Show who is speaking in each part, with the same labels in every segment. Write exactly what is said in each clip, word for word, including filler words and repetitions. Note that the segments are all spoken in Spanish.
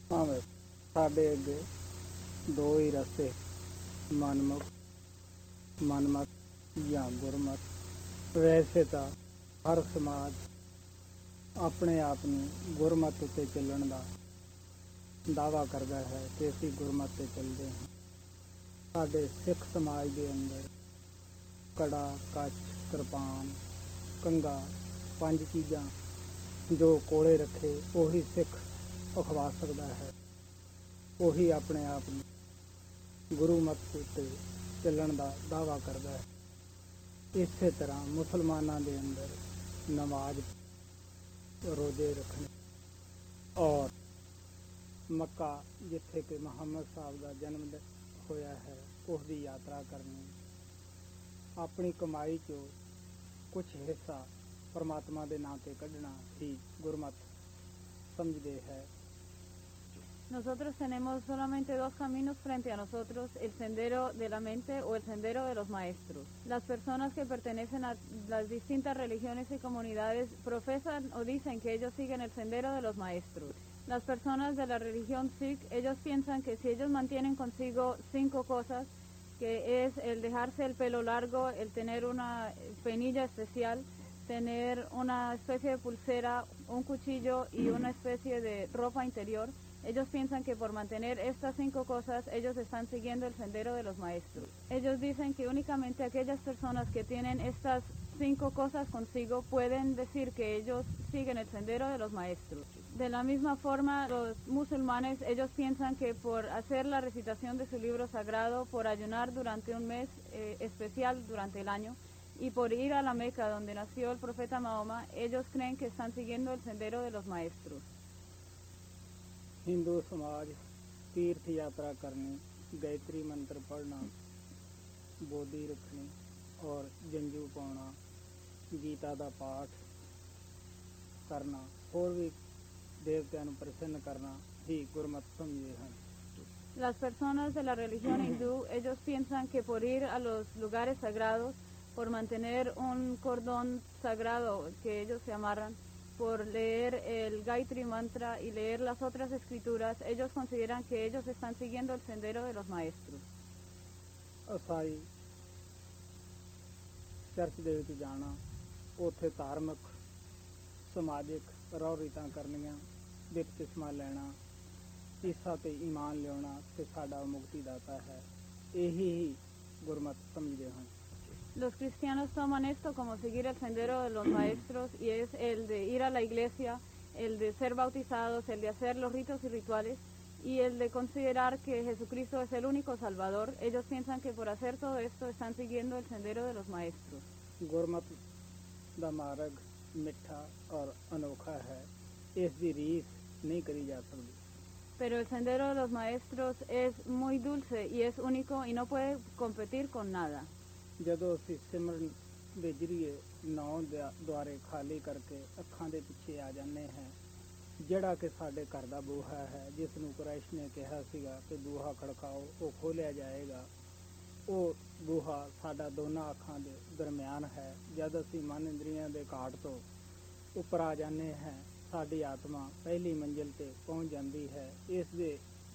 Speaker 1: ਭਾਵੇਂ ਸਾਡੇ ਅੱਗੇ ਦੋ ਹੀ ਰਸਤੇ, ਮਨਮੁਖ ਮਨਮਤ ਜਾਂ ਗੁਰਮਤ। ਵੈਸੇ ਤਾਂ ਹਰ ਸਮਾਜ ਆਪਣੇ ਆਪ ਨੂੰ ਗੁਰਮਤ ਉੱਤੇ ਚੱਲਣ ਦਾ ਦਾਅਵਾ ਕਰਦਾ ਹੈ ਕਿ ਅਸੀਂ ਗੁਰਮਤ 'ਤੇ ਚੱਲਦੇ ਹਾਂ। ਸਾਡੇ ਸਿੱਖ ਸਮਾਜ ਦੇ ਅੰਦਰ ਕੜਾ, ਕੱਚ, ਕਿਰਪਾਨ, ਕੰਘਾ, ਪੰਜ ਚੀਜ਼ਾਂ ਜੋ ਕੋਲੇ ਰੱਖੇ ਉਹੀ ਸਿੱਖ ਅਖਵਾ ਸਕਦਾ ਹੈ, ਉਹੀ ਆਪਣੇ ਆਪ ਨੂੰ ਗੁਰੂ ਮਤ ਉੱਤੇ ਚੱਲਣ ਦਾ ਦਾਅਵਾ ਕਰਦਾ ਹੈ। ਇਸੇ ਤਰ੍ਹਾਂ ਮੁਸਲਮਾਨਾਂ ਦੇ ਅੰਦਰ ਨਮਾਜ਼, ਰੋਜ਼ੇ ਰੱਖਣੇ ਔਰ ਮੱਕਾ ਜਿੱਥੇ ਕਿ ਮੁਹੰਮਦ ਸਾਹਿਬ ਦਾ ਜਨਮ ਹੋਇਆ ਹੈ ਉਸ ਦੀ ਯਾਤਰਾ ਕਰਨੀ, ਆਪਣੀ ਕਮਾਈ 'ਚੋਂ ਕੁਝ ਹਿੱਸਾ ਪਰਮਾਤਮਾ ਦੇ ਨਾਂ 'ਤੇ ਕੱਢਣਾ ਹੀ ਗੁਰਮਤ ਸਮਝਦੇ ਹੈ।
Speaker 2: Nosotros tenemos solamente dos caminos frente a nosotros, el sendero de la mente o el sendero de los maestros. Las personas que pertenecen a las distintas religiones y comunidades profesan o dicen que ellos siguen el sendero de los maestros. Las personas de la religión Sikh, ellos piensan que si ellos mantienen consigo cinco cosas, que es el dejarse el pelo largo, el tener una peinilla especial, tener una especie de pulsera, un cuchillo y una especie de ropa interior, ellos piensan que por mantener estas cinco cosas ellos están siguiendo el sendero de los maestros. Ellos dicen que únicamente aquellas personas que tienen estas cinco cosas consigo pueden decir que ellos siguen el sendero de los maestros. De la misma forma, los musulmanes, ellos piensan que por hacer la recitación de su libro sagrado, por ayunar durante un mes eh, especial durante el año, y por ir a la Meca donde nació el profeta Mahoma, ellos creen que están siguiendo el sendero de los maestros.
Speaker 1: Hindu समाज तीर्थ यात्रा करनी, गायत्री मंत्र पढ़ना, बोधी रखनी और जंजू पाना, गीता का पाठ करना, और भी देवताओं को प्रसन्न करना ही गुरमत समझे हैं।
Speaker 2: Las personas de la religión hindú, ellos piensan que por ir a los lugares sagrados, por mantener un cordón sagrado que ellos se amarran, por leer el Gayatri Mantra y leer las otras escrituras, ellos consideran que ellos están siguiendo el sendero de los maestros.
Speaker 1: ਅਸਾਈ church ਦੇ ਵਿੱਚ ਜਾਣਾ, ਉੱਥੇ ਧਾਰਮਿਕ ਸਮਾਜਿਕ ਰਹੁ ਰੀਤਾਂ ਕਰਨੀਆਂ, ਬਪਤਿਸਮਾ ਲੈਣਾ, ਈਸਾ ਤੇ ਈਮਾਨ ਲਿਆਉਣਾ ਤੇ ਸਾਡਾ ਮੁਕਤੀ ਦਾਤਾ ਹੈ, ਇਹੀ ਹੀ ਗੁਰਮਤ ਸਮਝਦੇ ਹਨ।
Speaker 2: Los cristianos toman esto como seguir el sendero de los maestros y es el de ir a la iglesia, el de ser bautizados, el de hacer los ritos y rituales y el de considerar que Jesucristo es el único Salvador. Ellos piensan que por hacer todo esto están siguiendo el sendero de los maestros.
Speaker 1: ਗੁਰਮਤ ਦਾ ਮਾਰਗ ਮਿੱਠਾ ਔਰ ਅਨੋਖਾ ਹੈ, ਇਸ ਦੀ ਰੀਸ ਨਹੀਂ ਕਰੀ ਜਾ ਸਕਦੀ।
Speaker 2: Pero el sendero de los maestros es muy dulce y es único y no puede competir con nada.
Speaker 1: ਜਦੋਂ ਅਸੀਂ ਸਿਮਰਨ ਦੇ ਜਰੀਏ ਨੌਂ ਦੁਆਰੇ ਖਾਲੀ ਕਰਕੇ ਅੱਖਾਂ ਦੇ ਪਿੱਛੇ ਆ ਜਾਂਦੇ ਹਾਂ, ਜਿਹੜਾ ਕਿ ਸਾਡੇ ਘਰ ਦਾ ਬੂਹਾ ਹੈ, ਜਿਸ ਨੂੰ ਕੁਰੈਸ਼ ਨੇ ਕਿਹਾ ਸੀਗਾ ਕਿ ਬੂਹਾ ਖੜਕਾਓ, ਉਹ ਖੋਲ੍ਹਿਆ ਜਾਏਗਾ, ਉਹ ਬੂਹਾ ਸਾਡਾ ਦੋਨਾਂ ਅੱਖਾਂ ਦੇ ਦਰਮਿਆਨ ਹੈ। ਜਦ ਅਸੀਂ ਮਨ ਇੰਦਰੀਆਂ ਦੇ ਘਾਟ ਤੋਂ ਉੱਪਰ ਆ ਜਾਂਦੇ ਹਾਂ, ਸਾਡੀ ਆਤਮਾ ਪਹਿਲੀ ਮੰਜ਼ਿਲ 'ਤੇ ਪਹੁੰਚ ਜਾਂਦੀ ਹੈ। ਇਸ ਦੇ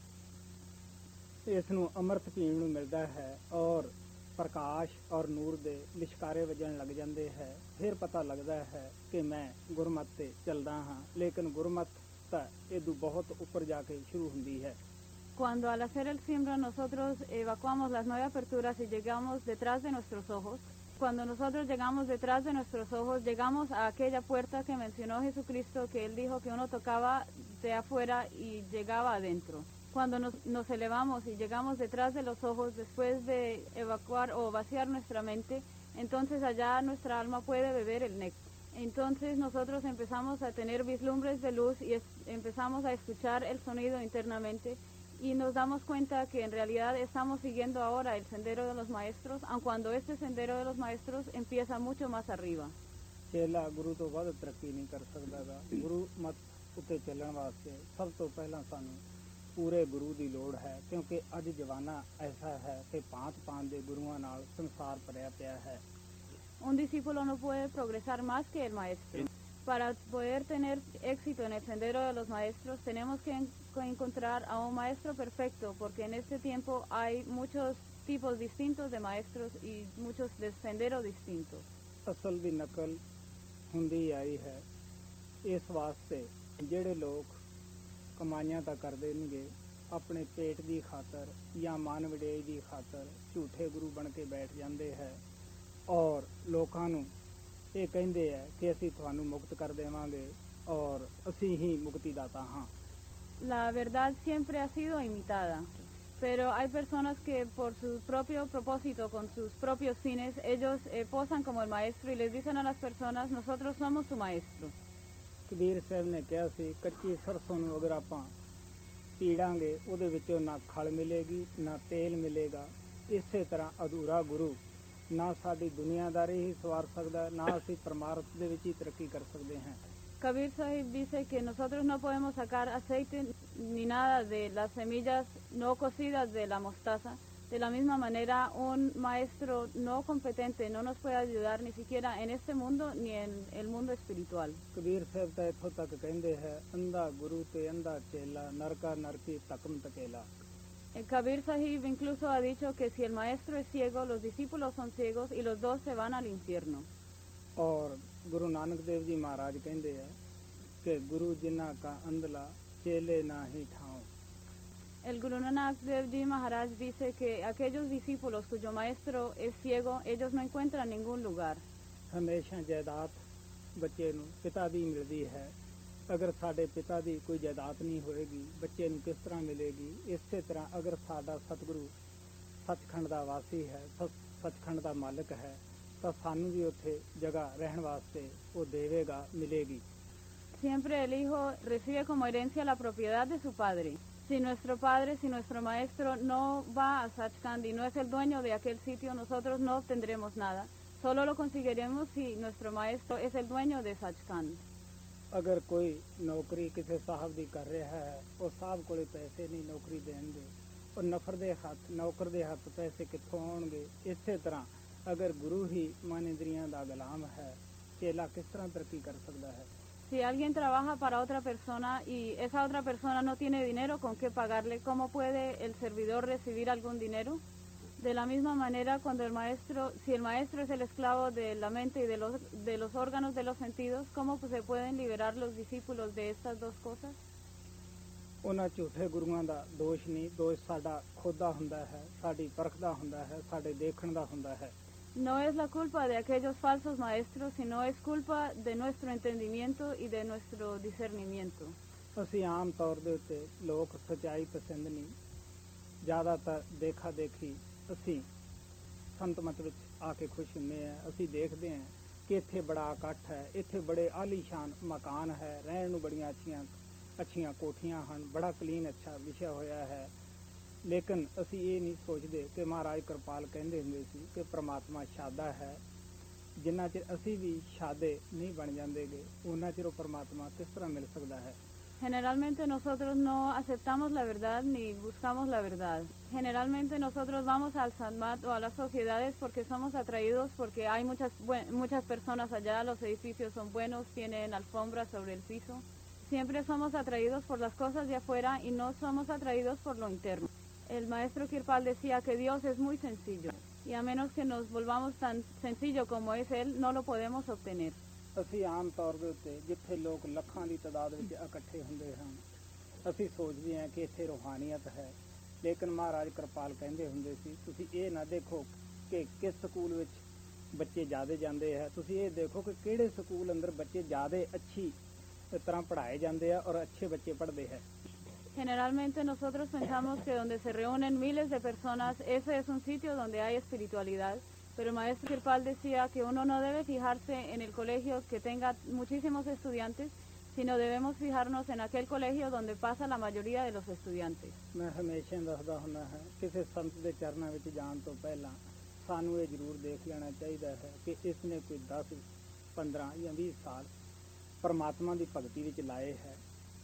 Speaker 1: ਇਸ ਨੂੰ ਅੰਮ੍ਰਿਤ ਪੀਣ ਨੂੰ ਮਿਲਦਾ ਹੈ ਔਰ ਪ੍ਰਕਾਸ਼ ਔਰ ਨੂਰ ਦੇ ਲਿਸ਼ਕਾਰੇ ਵੱਜਣ ਲੱਗ ਜਾਂਦੇ ਹੈ। ਫਿਰ ਪਤਾ ਲੱਗਦਾ ਹੈ ਕਿ ਮੈਂ ਗੁਰਮਤ 'ਤੇ ਚੱਲਦਾ ਹਾਂ, ਲੇਕਿਨ ਗੁਰਮਤ ਤਾਂ ਇਹਦੋਂ ਬਹੁਤ ਉੱਪਰ ਜਾ ਕੇ ਸ਼ੁਰੂ ਹੁੰਦੀ ਹੈ।
Speaker 2: Cuando al hacer el siembra nosotros evacuamos las nueve aperturas y llegamos detrás de nuestros ojos, cuando nosotros llegamos detrás de nuestros ojos, llegamos a aquella puerta que mencionó Jesucristo, que Él dijo que uno tocaba de afuera y llegaba adentro. Cuando nos, nos elevamos y llegamos detrás de los ojos, después de evacuar o vaciar nuestra mente, entonces allá nuestra alma puede beber el néctar. Entonces nosotros empezamos a tener vislumbres de luz y es, empezamos a escuchar el sonido internamente y nos damos cuenta que en realidad estamos siguiendo ahora el sendero de los maestros, aun cuando este sendero de los maestros empieza mucho más arriba.
Speaker 1: ਚੇਲਾ ਗੁਰੂ ਤੋਂ ਵੱਧ ਤਰੱਕੀ ਨਹੀਂ ਕਰ ਸਕਦਾ ਗਾ। ਗੁਰੂ ਮਤ ਉੱਤੇ ਚੱਲਣ ਵਾਸਤੇ ਸਭ ਤੋਂ ਪਹਿਲਾਂ ਸਾਨੂੰ ਪੂਰੇ ਗੁਰੂ ਦੀ ਲੋੜ ਹੈ, ਕਿਉਂਕਿ ਅੱਜ ਜ਼ਮਾਨਾ ਐਸਾ ਹੈ ਕਿ ਭਾਂਤ ਭਾਂਤ ਦੇ ਗੁਰੂਆਂ ਨਾਲ ਸੰਸਾਰ ਭਰਿਆ ਪਿਆ ਹੈ।
Speaker 2: Un discípulo no puede progresar más que el maestro. Para poder tener éxito en el sendero de los maestros, tenemos que en- encontrar a un maestro perfecto, porque en este tiempo hay muchos tipos distintos de maestros y muchos de senderos distintos.
Speaker 1: ਅਸਲ ਦੀ ਨਕਲ ਹੁੰਦੀ ਆਈ ਹੈ। ਇਸ ਵਾਸਤੇ ਜਿਹੜੇ ਲੋਕ ਕਮਾਈਆਂ ਤਾਂ ਕਰਦੇ ਨੇਗੇ, ਆਪਣੇ ਪੇਟ ਦੀ ਖਾਤਰ ਜਾਂ ਮਨ ਵਡਿਆਈ ਦੀ ਖਾਤਰ ਝੂਠੇ ਗੁਰੂ ਬਣ ਕੇ ਬੈਠ ਜਾਂਦੇ ਹੈ ਔਰ ਲੋਕਾਂ ਨੂੰ ਇਹ ਕਹਿੰਦੇ ਹੈ ਕਿ ਅਸੀਂ ਤੁਹਾਨੂੰ ਮੁਕਤ ਕਰ ਦੇਵਾਂਗੇ ਔਰ ਅਸੀਂ ਹੀ ਮੁਕਤੀ ਦਾਤਾ ਹਾਂ।
Speaker 2: La verdad siempre ha sido imitada, pero hay personas que por su propio propósito, con sus propios fines, ellos eh, posan como el maestro y les dicen a las personas, nosotros somos su maestro.
Speaker 1: Kabir ਸਾਹਿਬ ਨੇ ਕਿਹਾ ਸੀ, ਕੱਚੀ ਸਰਸੋਂ ਨੂੰ ਅਗਰ ਆਪਾਂ ਪੀੜਾਂਗੇ ਉਹਦੇ ਵਿੱਚੋਂ ਨਾ ਖਲ ਮਿਲੇਗੀ ਨਾ ਤੇਲ ਮਿਲੇਗਾ। ਇਸੇ ਤਰ੍ਹਾਂ ਅਧੂਰਾ ਗੁਰੂ ਨਾ ਸਾਡੀ ਦੁਨੀਆਦਾਰੀ ਹੀ ਸਵਾਰ ਸਕਦਾ, ਨਾ ਅਸੀਂ ਪਰਮਾਰਥ ਦੇ ਵਿੱਚ ਹੀ ਤਰੱਕੀ ਕਰ ਸਕਦੇ ਹਾਂ।
Speaker 2: Kabir Sahib dice que nosotros no podemos sacar aceite ni nada de las semillas no cocidas de la mostaza. De la misma manera, un maestro no competente no nos puede ayudar ni siquiera en este mundo ni en el mundo espiritual.
Speaker 1: Kabir ਸਾਹਿਬ ਤਾਂ ਇੱਥੋਂ ਤੱਕ ਕਹਿੰਦੇ ਹੈ, ਅੰਧਾ ਗੁਰੂ ਤੇ ਅੰਧਾ ਚੇਲਾ, ਨਰਕਾ ਨਰਕੀ ਤਕਮ ਤਕੇਲਾ।
Speaker 2: El Kabir Sahib incluso ha dicho que si el maestro es ciego, los discípulos son ciegos y los dos se van al infierno.
Speaker 1: ਔਰ ਗੁਰੂ ਨਾਨਕ ਦੇਵ ਜੀ ਮਹਾਰਾਜ ਕਹਿੰਦੇ ਆ ਕਿ ਗੁਰੂ ਜਿਨ੍ਹਾਂ ਕਾ ਅੰਧਲਾ ਚੇਲੇ ਨਾ ਹੀ ਠਾਉ।
Speaker 2: El Guru Nanak Dev Ji Maharaj dice que aquellos discípulos cuyo maestro es ciego, ellos no encuentran ningún lugar.
Speaker 1: ਹਮੇਸ਼ਾ ਜਾਇਦਾਦ ਬੱਚੇ ਨੂੰ ਪਿਤਾ ਦੀ ਮਿਲਦੀ ਹੈ। ਅਗਰ ਸਾਡੇ ਪਿਤਾ ਦੀ ਕੋਈ ਜਾਇਦਾਦ ਨਹੀਂ ਹੋਏਗੀ, ਬੱਚੇ ਨੂੰ ਕਿਸ ਤਰ੍ਹਾਂ ਮਿਲੇਗੀ? ਇਸੇ ਤਰ੍ਹਾਂ ਅਗਰ ਸਾਡਾ ਸਤਿਗੁਰੂ ਸੱਚਖੰਡ ਦਾ ਵਾਸੀ ਹੈ, ਸੱਚ- ਸੱਚਖੰਡ ਦਾ ਮਾਲਕ ਹੈ, ਤਾਂ ਸਾਨੂੰ ਵੀ ਉੱਥੇ ਜਗ੍ਹਾ ਰਹਿਣ ਵਾਸਤੇ ਉਹ ਦੇਵੇਗਾ, ਮਿਲੇਗੀ।
Speaker 2: Siempre el hijo recibe como herencia la propiedad de su padre. Si nuestro padre, si nuestro maestro no va a Sachkhand y no es el dueño de aquel sitio, nosotros no obtendremos nada. Solo lo conseguiremos si nuestro maestro es el dueño de Sachkhand.
Speaker 1: ਅਗਰ ਕੋਈ ਨੌਕਰੀ ਕਿਸੇ ਸਾਹਿਬ ਦੀ ਕਰ ਰਿਹਾ ਹੈ, ਉਹ ਸਾਹਿਬ ਕੋਲੇ ਪੈਸੇ ਨਹੀਂ ਨੌਕਰੀ ਦੇਣ ਦੇ, ਉਹ ਨਫਰ ਦੇ ਹੱਥ ਨੌਕਰ ਦੇ ਹੱਥ ਪੈਸੇ ਕਿੱਥੋਂ ਆਉਣਗੇ? ਇਸੇ ਤਰ੍ਹਾਂ ਅਗਰ ਗੁਰੂ ਹੀ ਮਨ ਇੰਦਰੀਆਂ ਦਾ ਗੁਲਾਮ ਹੈ, ਚੇਲਾ ਕਿਸ ਤਰ੍ਹਾਂ ਤਰੱਕੀ ਕਰ ਸਕਦਾ ਹੈ?
Speaker 2: Si alguien trabaja para otra persona y esa otra persona no tiene dinero con qué pagarle, ¿cómo puede el servidor recibir algún dinero? De la misma manera, cuando el maestro, si el maestro es el esclavo de la mente y de los, de los órganos de los sentidos, ¿cómo pues, se pueden liberar los discípulos de estas dos cosas?
Speaker 1: ਉਹਨਾਂ ਝੂਠੇ ਗੁਰੂਆਂ ਦਾ ਦੋਸ਼ ਨਹੀਂ, ਦੋਸ਼ ਸਾਡਾ ਖੁਦ ਦਾ ਹੁੰਦਾ ਹੈ, ਸਾਡੀ ਪਰਖ ਦਾ ਹੁੰਦਾ ਹੈ, ਸਾਡੇ ਦੇਖਣ ਦਾ ਹੁੰਦਾ ਹੈ।
Speaker 2: No es la culpa de aquellos falsos maestros, sino es culpa de nuestro entendimiento y de nuestro discernimiento.
Speaker 1: ਅਸੀਂ ਆਮ ਤੌਰ ਦੇ ਉੱਤੇ ਲੋਕ ਸੱਚਾਈ ਪਸੰਦ ਨਹੀਂ, ਜ਼ਿਆਦਾਤਰ ਦੇਖਾ ਦੇਖੀ ਅਸੀਂ ਸੰਤ ਮਤ ਵਿੱਚ ਆ ਕੇ ਖੁਸ਼ ਹੁੰਦੇ ਹਾਂ। ਅਸੀਂ ਦੇਖਦੇ ਹਾਂ ਕਿ ਇੱਥੇ ਬੜਾ ਇਕੱਠ ਹੈ, ਇੱਥੇ ਬੜੇ ਆਲੀਸ਼ਾਨ ਮਕਾਨ ਹੈ, ਰਹਿਣ ਨੂੰ ਬੜੀਆਂ ਅੱਛੀਆਂ ਅੱਛੀਆਂ ਕੋਠੀਆਂ ਹਨ, ਬੜਾ ਕਲੀਨ ਅੱਛਾ ਵਿਛਿਆ ਹੋਇਆ ਹੈ। ਲੇਕਿਨ ਅਸੀਂ ਇਹ ਨਹੀਂ ਸੋਚਦੇ ਕਿ ਮਹਾਰਾਜ ਕਿਰਪਾਲ ਕਹਿੰਦੇ ਹੁੰਦੇ ਸੀ ਕਿ ਪ੍ਰਮਾਤਮਾ ਸ਼ਾਦਾ ਹੈ। ਜਿੰਨਾ ਚਿਰ ਅਸੀਂ ਵੀ ਸ਼ਾਦੇ ਨਹੀਂ ਬਣ ਜਾਂਦੇਗੇ, ਉਹਨਾਂ ਚਿਰ ਉਹ ਪ੍ਰਮਾਤਮਾ ਕਿਸ ਤਰ੍ਹਾਂ ਮਿਲ ਸਕਦਾ ਹੈ?
Speaker 2: Generalmente nosotros no aceptamos la verdad ni buscamos la verdad. Generalmente nosotros vamos al Sanmat o a las sociedades porque somos atraídos, porque hay muchas buen- muchas personas allá, los edificios son buenos, tienen alfombras sobre el piso. Siempre somos atraídos por las cosas de afuera y no somos atraídos por lo interno. El maestro Kirpal decía que Dios es muy sencillo y a menos que nos volvamos tan sencillo como es Él, no lo podemos obtener.
Speaker 1: ਅਸੀਂ ਆਮ ਤੌਰ ਦੇ ਉੱਤੇ ਜਿੱਥੇ ਲੋਕ ਲੱਖਾਂ ਦੀ ਤਾਦਾਦ ਵਿੱਚ ਇਕੱਠੇ ਹੁੰਦੇ ਹਨ, ਅਸੀਂ ਸੋਚਦੇ ਹਾਂ ਕਿ ਇੱਥੇ ਰੂਹਾਨੀਅਤ ਹੈ। ਲੇਕਿਨ ਮਹਾਰਾਜ ਕਿਰਪਾਲ ਕਹਿੰਦੇ ਹੁੰਦੇ ਸੀ, ਤੁਸੀਂ ਇਹ ਨਾ ਦੇਖੋ ਕਿ ਕਿਸ ਸਕੂਲ ਵਿੱਚ ਬੱਚੇ ਜ਼ਿਆਦਾ ਜਾਂਦੇ ਹੈ, ਤੁਸੀਂ ਇਹ ਦੇਖੋ ਕਿ ਕਿਹੜੇ ਸਕੂਲ ਅੰਦਰ ਬੱਚੇ ਜ਼ਿਆਦਾ ਅੱਛੀ ਤਰ੍ਹਾਂ ਪੜ੍ਹਾਏ ਜਾਂਦੇ ਆ ਔਰ ਅੱਛੇ ਬੱਚੇ ਪੜ੍ਹਦੇ ਹੈ।
Speaker 2: Generalmente nosotros pensamos que donde se reúnen miles de personas, ese es un sitio donde hay espiritualidad, pero el maestro Kirpal decía que uno no debe fijarse en el colegio que tenga muchísimos estudiantes, sino debemos fijarnos en aquel colegio donde pasa la mayoría de los estudiantes.
Speaker 1: ਮੈਂ ਹਮੇਸ਼ਾ ਦੱਸਦਾ ਹੁੰਦਾ ਹਾਂ, ਕਿਸੇ ਸੰਤ ਦੇ ਚਰਨਾਂ ਵਿੱਚ ਜਾਣ ਤੋਂ ਪਹਿਲਾਂ ਸਾਨੂੰ ਇਹ ਜ਼ਰੂਰ ਦੇਖ ਲੈਣਾ ਚਾਹੀਦਾ ਹੈ ਕਿ ਇਸ ਨੇ ਕੋਈ ਦਸ ਪੰਦਰਾਂ ਜਾਂ ਵੀਹ ਸਾਲ ਪਰਮਾਤਮਾ ਦੀ ਭਗਤੀ ਵਿੱਚ ਲਾਏ ਹੈ,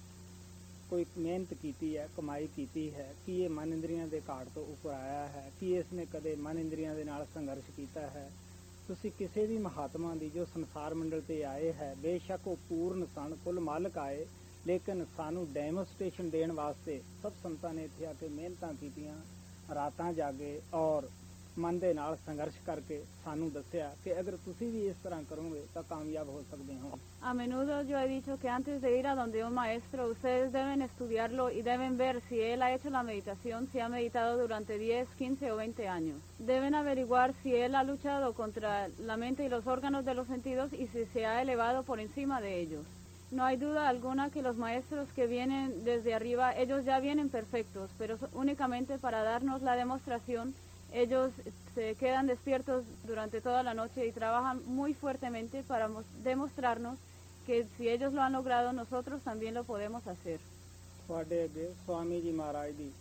Speaker 1: ਕੋਈ ਮਿਹਨਤ ਕੀਤੀ ਹੈ, ਕਮਾਈ ਕੀਤੀ ਹੈ, ਕਿ ਇਹ ਮਨ ਇੰਦਰੀਆਂ ਦੇ ਘਾਟ ਤੋਂ ਉੱਪਰ ਆਇਆ ਹੈ, ਕਿ ਇਸ ਨੇ ਕਦੇ ਮਨ ਇੰਦਰੀਆਂ ਦੇ ਨਾਲ ਸੰਘਰਸ਼ ਕੀਤਾ ਹੈ। ਤੁਸੀਂ ਕਿਸੇ ਵੀ ਮਹਾਤਮਾ ਦੀ ਜੋ ਸੰਸਾਰ ਮੰਡਲ ਤੇ ਆਏ ਹੈ, ਬੇਸ਼ੱਕ ਉਹ ਪੂਰਨ ਸਣ ਕੁੱਲ ਮਾਲਕ ਆਏ, ਲੇਕਿਨ ਸਾਨੂੰ ਡੈਮੋਸਟ੍ਰੇਸ਼ਨ ਦੇਣ ਵਾਸਤੇ ਸਭ ਸੰਤਾਂ ਨੇ ਇੱਥੇ ਆ ਕੇ ਮਿਹਨਤਾਂ ਕੀਤੀਆਂ, ਰਾਤਾਂ ਜਾਗੇ ਔਰ ਮਨ ਦੇ ਨਾਲ ਸੰਘਰਸ਼ ਕਰਕੇ ਸਾਨੂੰ ਦੱਸਿਆ ਕਿ ਅਗਰ ਤੁਸੀਂ ਵੀ ਇਸ ਤਰ੍ਹਾਂ ਕਰੋਗੇ ਤਾਂ ਕਾਮਯਾਬ ਹੋ ਸਕਦੇ ਹੋ।
Speaker 2: A menudo yo he dicho que antes de ir a donde un maestro, ustedes deben estudiarlo y deben ver si él ha hecho la meditación, si ha meditado durante diez, quince o veinte años. Deben averiguar si él ha luchado contra la mente y los órganos de los sentidos y si se ha elevado por encima de ellos. No hay duda alguna que los maestros que vienen desde arriba, ellos ya vienen perfectos, pero únicamente para darnos la demostración. Ellos se quedan despiertos durante toda la noche y trabajan muy fuertemente para demostrarnos que si ellos lo han logrado, nosotros también lo podemos hacer.
Speaker 1: ਤੁਹਾਡੇ ਅੱਗੇ ਸਵਾਮੀ ਜੀ ਮਹਾਰਾਜ ਦੀ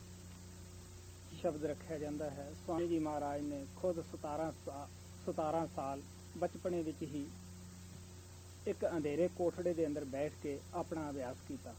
Speaker 1: ਸ਼ਬਦ ਰੱਖਿਆ ਜਾਂਦਾ ਹੈ। ਸਵਾਮੀ ਜੀ ਮਹਾਰਾਜ ਨੇ ਖੁਦ ਸਤਾਰਾਂ ਸਤਾਰਾਂ ਸਾਲ ਬਚਪਨੇ ਵਿੱਚ ਹੀ ਇੱਕ ਅੰਧੇਰੇ ਕੋਠੜੇ ਦੇ ਅੰਦਰ ਬੈਠ ਕੇ ਆਪਣਾ ਅਭਿਆਸ ਕੀਤਾ।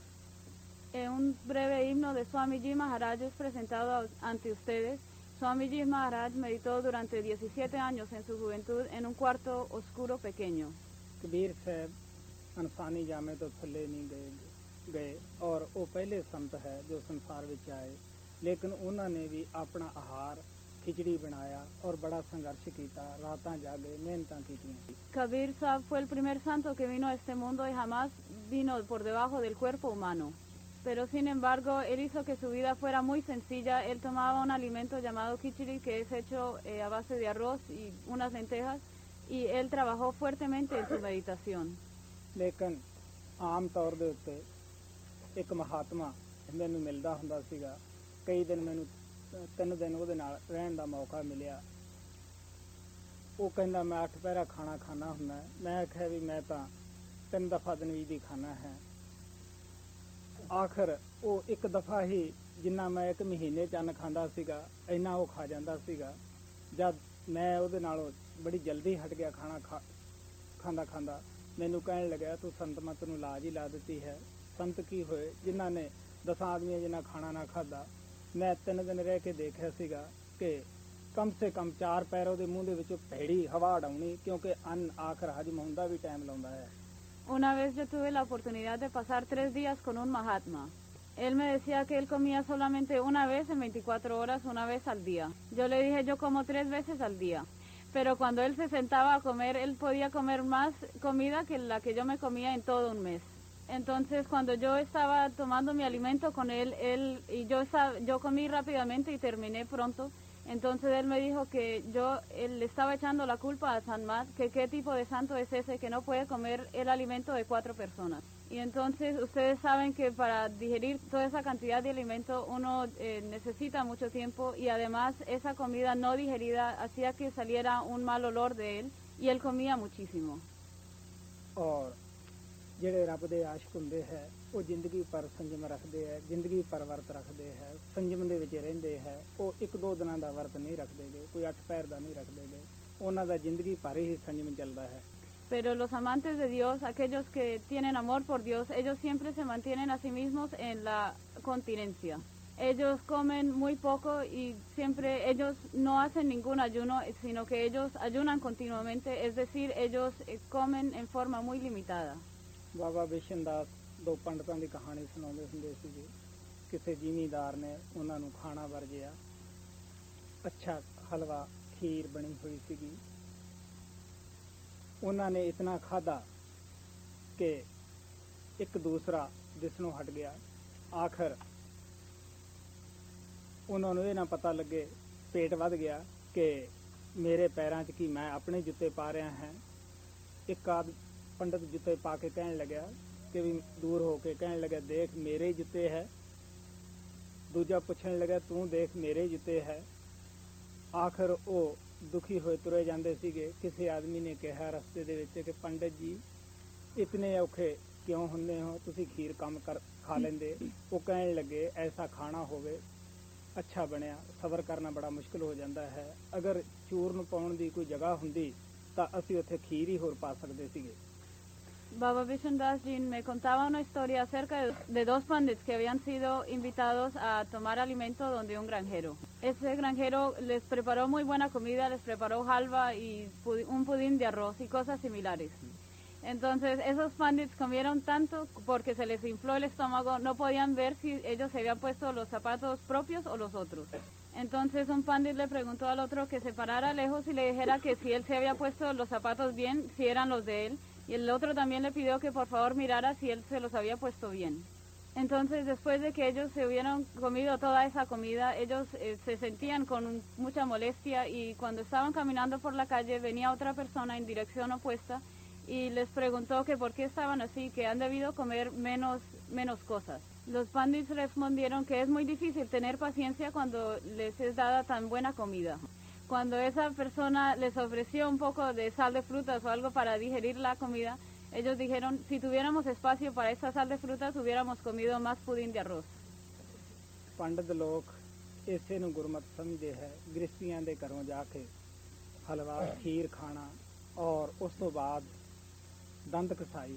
Speaker 2: En un breve himno de Swamiji Maharaj es presentado ante ustedes. Swamiji Maharaj meditó durante diecisiete años en su juventud en un cuarto oscuro pequeño.
Speaker 1: Kabir ਸਾਹਿਬ ਇਨਸਾਨੀ ਜਾਮੇ ਤੋਂ ਥੱਲੇ ਨਹੀਂ ਗਏ ਗਏ ਔਰ ਉਹ ਪਹਿਲੇ ਸੰਤ ਹੈ ਜੋ ਸੰਸਾਰ ਵਿੱਚ ਆਏ, ਲੇਕਿਨ ਉਹਨਾਂ ਨੇ ਵੀ ਆਪਣਾ ਆਹਾਰ ਖਿਚੜੀ ਬਣਾਇਆ ਔਰ ਬੜਾ ਸੰਘਰਸ਼ ਕੀਤਾ, ਰਾਤਾਂ ਜਾਗੇ ਮਿਹਨਤਾਂ ਕੀਤੀਆਂ।
Speaker 2: Kabir Sahib fue el primer santo que vino a este mundo y jamás vino por debajo del cuerpo humano. Pero sin embargo, él hizo que su vida fuera muy sencilla. Él tomaba un alimento llamado khichdi, que es hecho eh, a base de arroz y unas lentejas, y él trabajó fuertemente en su meditación.
Speaker 1: ਲੇਕਿਨ ਆਮ ਤੌਰ ਦੇ ਉੱਤੇ ਇੱਕ ਮਹਾਤਮਾ ਮੈਨੂੰ ਮਿਲਦਾ ਹੁੰਦਾ ਸੀਗਾ, ਕਈ ਦਿਨ ਮੈਨੂੰ ਤਿੰਨ ਦਿਨ ਉਹਦੇ ਨਾਲ ਰਹਿਣ ਦਾ ਮੌਕਾ ਮਿਲਿਆ। ਉਹ ਕਹਿੰਦਾ ਮੈਂ ਅੱਠ ਪਹਿਰਾ ਖਾਣਾ ਖਾਣਾ ਹੁੰਦਾ। ਮੈਂ ਆਖਿਆ ਵੀ ਮੈਂ ਤਾਂ ਤਿੰਨ ਦਫਾ ਦਿਨ ਵੀ ਦੀ ਖਾਣਾ ਹੈ। ਆਖਰ ਉਹ ਇੱਕ ਦਫਾ ਹੀ ਜਿੰਨਾ ਮੈਂ ਇੱਕ ਮਹੀਨੇ ਚ ਅੰਨ ਖਾਂਦਾ ਸੀਗਾ ਇੰਨਾ ਉਹ ਖਾ ਜਾਂਦਾ ਸੀਗਾ। ਜਦ ਮੈਂ ਉਹਦੇ ਨਾਲੋਂ ਬੜੀ ਜਲਦੀ ਹਟ ਗਿਆ ਖਾਣਾ ਖਾ ਖਾਂਦਾ ਖਾਂਦਾ, ਮੈਨੂੰ ਕਹਿਣ ਲੱਗਿਆ ਤੂੰ ਸੰਤ ਮਤ ਨੂੰ ਲਾਜ ਹੀ ਲਾ ਦਿੱਤੀ ਹੈ। ਸੰਤ ਕੀ ਹੋਏ ਜਿਨ੍ਹਾਂ ਨੇ ਦਸਾਂ ਆਦਮੀਆਂ ਜਿੰਨਾ ਖਾਣਾ ਨਾ ਖਾਧਾ। ਮੈਂ ਤਿੰਨ ਦਿਨ ਰਹਿ ਕੇ ਦੇਖਿਆ ਸੀਗਾ ਕਿ ਕਮ ਸੇ ਕਮ ਚਾਰ ਪੈਰ ਉਹਦੇ ਮੂੰਹ ਦੇ ਵਿੱਚੋਂ ਭੈੜੀ ਹਵਾ ਉਡਾਉਣੀ, ਕਿਉਂਕਿ ਅੰਨ ਆਖਰ ਹਜਮ ਹੁੰਦਾ ਵੀ ਟਾਈਮ ਲਾਉਂਦਾ ਹੈ।
Speaker 2: Una vez yo tuve la oportunidad de pasar tres días con un Mahatma. Él me decía que él comía solamente una vez en veinticuatro horas, una vez al día. Yo le dije, yo como tres veces al día. Pero cuando él se sentaba a comer, él podía comer más comida que la que yo me comía en todo un mes. Entonces, cuando yo estaba tomando mi alimento con él, él y yo, yo comí rápidamente y terminé pronto. Entonces él me dijo que yo él le estaba echando la culpa a San Mat, que qué tipo de santo es ese que no puede comer el alimento de cuatro personas. Y entonces ustedes saben que para digerir toda esa cantidad de alimento uno eh, necesita mucho tiempo, y además esa comida no digerida hacía que saliera un mal olor de él, y él comía muchísimo.
Speaker 1: ਔਰ ਜਿਹੜੇ ਰੱਬ ਦੇ ਆਸ਼ਿਕ ਹੁੰਦੇ ਹੈ ਉਹ ਜ਼ਿੰਦਗੀ ਪਰ ਸੰਜਮ ਰੱਖਦੇ ਹੈ, ਜ਼ਿੰਦਗੀ ਪਰ ਵਰਤ ਰੱਖਦੇ ਹੈ, ਸੰਜਮ ਦੇ ਵਿੱਚ ਰਹਿੰਦੇ ਹੈ। ਉਹ ਇੱਕ ਦੋ ਦਿਨਾਂ ਦਾ ਵਰਤ ਨਹੀਂ ਰੱਖਦੇ ਗੇ, ਕੋਈ ਅੱਠ ਪੈਰ ਦਾ ਨਹੀਂ ਰੱਖਦੇ ਗੇ, ਉਹਨਾਂ ਦਾ ਜ਼ਿੰਦਗੀ ਭਰ ਹੀ ਸੰਜਮ ਚੱਲਦਾ ਹੈ।
Speaker 2: Pero los amantes de Dios, aquellos que tienen amor por Dios, ellos siempre se mantienen a sí mismos en la continencia. Ellos comen muy poco y siempre ellos no hacen ningún ayuno, sino que ellos ayunan continuamente, es decir, ellos eh, comen en forma muy limitada.
Speaker 1: ਬਾਬਾ ਬਿਸ਼ਨ ਦਾਸ ਦੋ ਪੰਡਤਾਂ ਦੀ ਕਹਾਣੀ ਸੁਣਾਉਂਦੇ ਹੁੰਦੇ ਸੀਗੇ। ਕਿਸੇ ਜ਼ਿਮੀਂਦਾਰ ਨੇ ਉਹਨਾਂ ਨੂੰ ਖਾਣਾ ਵਰਜਿਆ, ਅੱਛਾ ਹਲਵਾ ਖੀਰ ਬਣੀ ਹੋਈ ਸੀਗੀ। ਉਹਨਾਂ ਨੇ ਇਤਨਾ ਖਾਧਾ ਕਿ ਇੱਕ ਦੂਸਰਾ ਦਿਸਣੋਂ ਹਟ ਗਿਆ। ਆਖਰ ਉਹਨਾਂ ਨੂੰ ਇਹ ਨਾ ਪਤਾ ਲੱਗੇ, ਪੇਟ ਵੱਧ ਗਿਆ ਕਿ ਮੇਰੇ ਪੈਰਾਂ 'ਚ ਕੀ ਮੈਂ ਆਪਣੇ ਜੁੱਤੇ ਪਾ ਰਿਹਾ ਹਾਂ। ਇੱਕ ਆਦ ਪੰਡਤ ਜੁੱਤੇ ਪਾ ਕੇ ਕਹਿਣ ਲੱਗਿਆ ਕਿ ਵੀ ਦੂਰ ਹੋ ਕੇ ਕਹਿਣ ਲੱਗਿਆ ਦੇਖ ਮੇਰੇ ਜੁੱਤੇ ਹੈ। ਦੂਜਾ ਪੁੱਛਣ ਲੱਗਿਆ ਤੂੰ ਦੇਖ ਮੇਰੇ ਜੁੱਤੇ ਹੈ। ਆਖਰ ਉਹ ਦੁਖੀ ਹੋਏ ਤੁਰੇ ਜਾਂਦੇ ਸੀਗੇ। ਕਿਸੇ ਆਦਮੀ ਨੇ ਕਿਹਾ ਰਸਤੇ ਦੇ ਵਿੱਚ ਕਿ ਪੰਡਤ ਜੀ ਇਤਨੇ ਔਖੇ ਕਿਉਂ ਹੁੰਦੇ ਹੋ, ਤੁਸੀਂ ਖੀਰ ਕੰਮ ਕਰ ਖਾ ਲੈਂਦੇ। ਉਹ ਕਹਿਣ ਲੱਗੇ ਐਸਾ ਖਾਣਾ ਹੋਵੇ ਅੱਛਾ ਬਣਿਆ, ਸਬਰ ਕਰਨਾ ਬੜਾ ਮੁਸ਼ਕਿਲ ਹੋ ਜਾਂਦਾ ਹੈ। ਅਗਰ ਚੂਰਨ ਪਾਉਣ ਦੀ ਕੋਈ ਜਗ੍ਹਾ ਹੁੰਦੀ ਤਾਂ ਅਸੀਂ ਉੱਥੇ ਖੀਰ ਹੀ ਹੋਰ ਪਾ ਸਕਦੇ ਸੀਗੇ।
Speaker 2: Baba Vishnu Das Ji me contaba una historia acerca de, de dos pandits que habían sido invitados a tomar alimento donde un granjero. Ese granjero les preparó muy buena comida, les preparó halva y pudi- un pudín de arroz y cosas similares. Entonces esos pandits comieron tanto porque se les infló el estómago, no podían ver si ellos se habían puesto los zapatos propios o los otros. Entonces un pandit le preguntó al otro que se parara lejos y le dijera que si él se había puesto los zapatos bien, si eran los de él, y el otro también le pidió que por favor mirara si él se los había puesto bien. Entonces después de que ellos se hubieran comido toda esa comida, ellos eh, se sentían con mucha molestia y cuando estaban caminando por la calle venía otra persona en dirección opuesta y les preguntó que por qué estaban así, que han debido comer menos, menos cosas. Los pandits respondieron que es muy difícil tener paciencia cuando les es dada tan buena comida. Cuando esa persona les ofreció un poco de sal de frutas o algo para digerir la comida, ellos dijeron, si tuviéramos espacio para esta sal de frutas, hubiéramos comido más pudín de arroz.
Speaker 1: ਪੰਡਤ ਲੋਕ ਇਸੇ ਨੂੰ ਗੁਰਮਤ ਸਮਝਦੇ ਹੈ। ਗ੍ਰਸਤੀਆਂ ਦੇ ਘਰੋਂ ਜਾ ਕੇ ਹਲਵਾ ਖੀਰ ਖਾਣਾ ਔਰ ਉਸ ਤੋਂ ਬਾਅਦ ਦੰਦ ਕਸਾਈ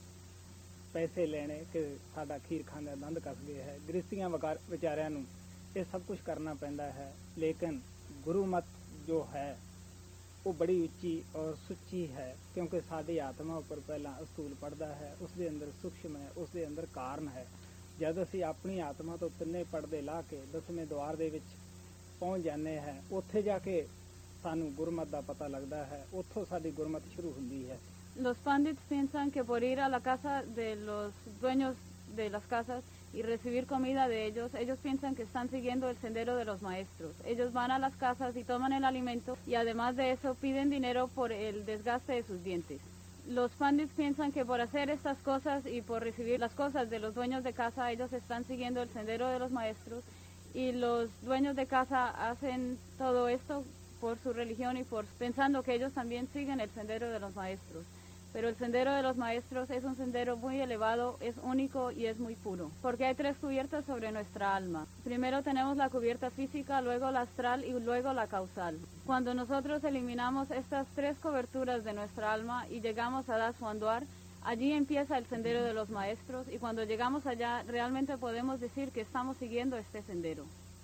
Speaker 1: ਪੈਸੇ ਲੈਣੇ ਕਿ ਸਾਡਾ ਖੀਰ ਖਾਂਦਾ ਦੰਦ ਕੱਸ ਗਏ ਹੈ। ਗ੍ਰਸਤੀਆਂ ਵਿਚਾਰਿਆਂ ਨੂੰ ਇਹ ਸਭ ਕੁਝ ਕਰਨਾ ਪੈਂਦਾ ਹੈ, ਲੇਕਿਨ ਗੁਰਮਤ ਜੋ ਹੈ ਉਹ ਬੜੀ ਉੱਚੀ ਔਰ ਸੁੱਚੀ ਹੈ, ਕਿਉਂਕਿ ਸਾਡੀ ਆਤਮਾ ਉੱਪਰ ਪਹਿਲਾਂ ਅਸੂਲ ਪੜਦਾ ਹੈ, ਉਸ ਦੇ ਅੰਦਰ ਸੂਖਸ਼ਮ ਹੈ, ਉਸ ਦੇ ਅੰਦਰ ਕਾਰਨ ਹੈ। ਜਦ ਅਸੀਂ ਆਪਣੀ ਆਤਮਾ ਤੋਂ ਤਿੰਨੇ ਪਰਦੇ ਲਾ ਕੇ ਦਸਵੇਂ ਦੁਆਰ ਦੇ ਵਿੱਚ ਪਹੁੰਚ ਜਾਂਦੇ ਹਾਂ, ਉੱਥੇ ਜਾ ਕੇ ਸਾਨੂੰ ਗੁਰਮਤ ਦਾ ਪਤਾ ਲੱਗਦਾ ਹੈ, ਉੱਥੋਂ ਸਾਡੀ ਗੁਰਮਤ ਸ਼ੁਰੂ ਹੁੰਦੀ ਹੈ।
Speaker 2: Los pandits piensan que por ir a la casa de los dueños de las casas y recibir comida de ellos, ellos piensan que están siguiendo el sendero de los maestros. Ellos van a las casas y toman el alimento y además de eso piden dinero por el desgaste de sus dientes. Los pandits piensan que por hacer estas cosas y por recibir las cosas de los dueños de casa, ellos están siguiendo el sendero de los maestros y los dueños de casa hacen todo esto por su religión y por pensando que ellos también siguen el sendero de los maestros. Pero el sendero de los maestros es un sendero muy elevado, es único y es muy puro, porque hay tres cubiertas sobre nuestra alma. Primero tenemos la cubierta física, luego la astral y luego la causal. Cuando nosotros eliminamos estas tres coberturas de nuestra alma y llegamos a Daswanduar, allí empieza el sendero de los maestros y cuando llegamos allá realmente podemos decir que estamos siguiendo este sendero.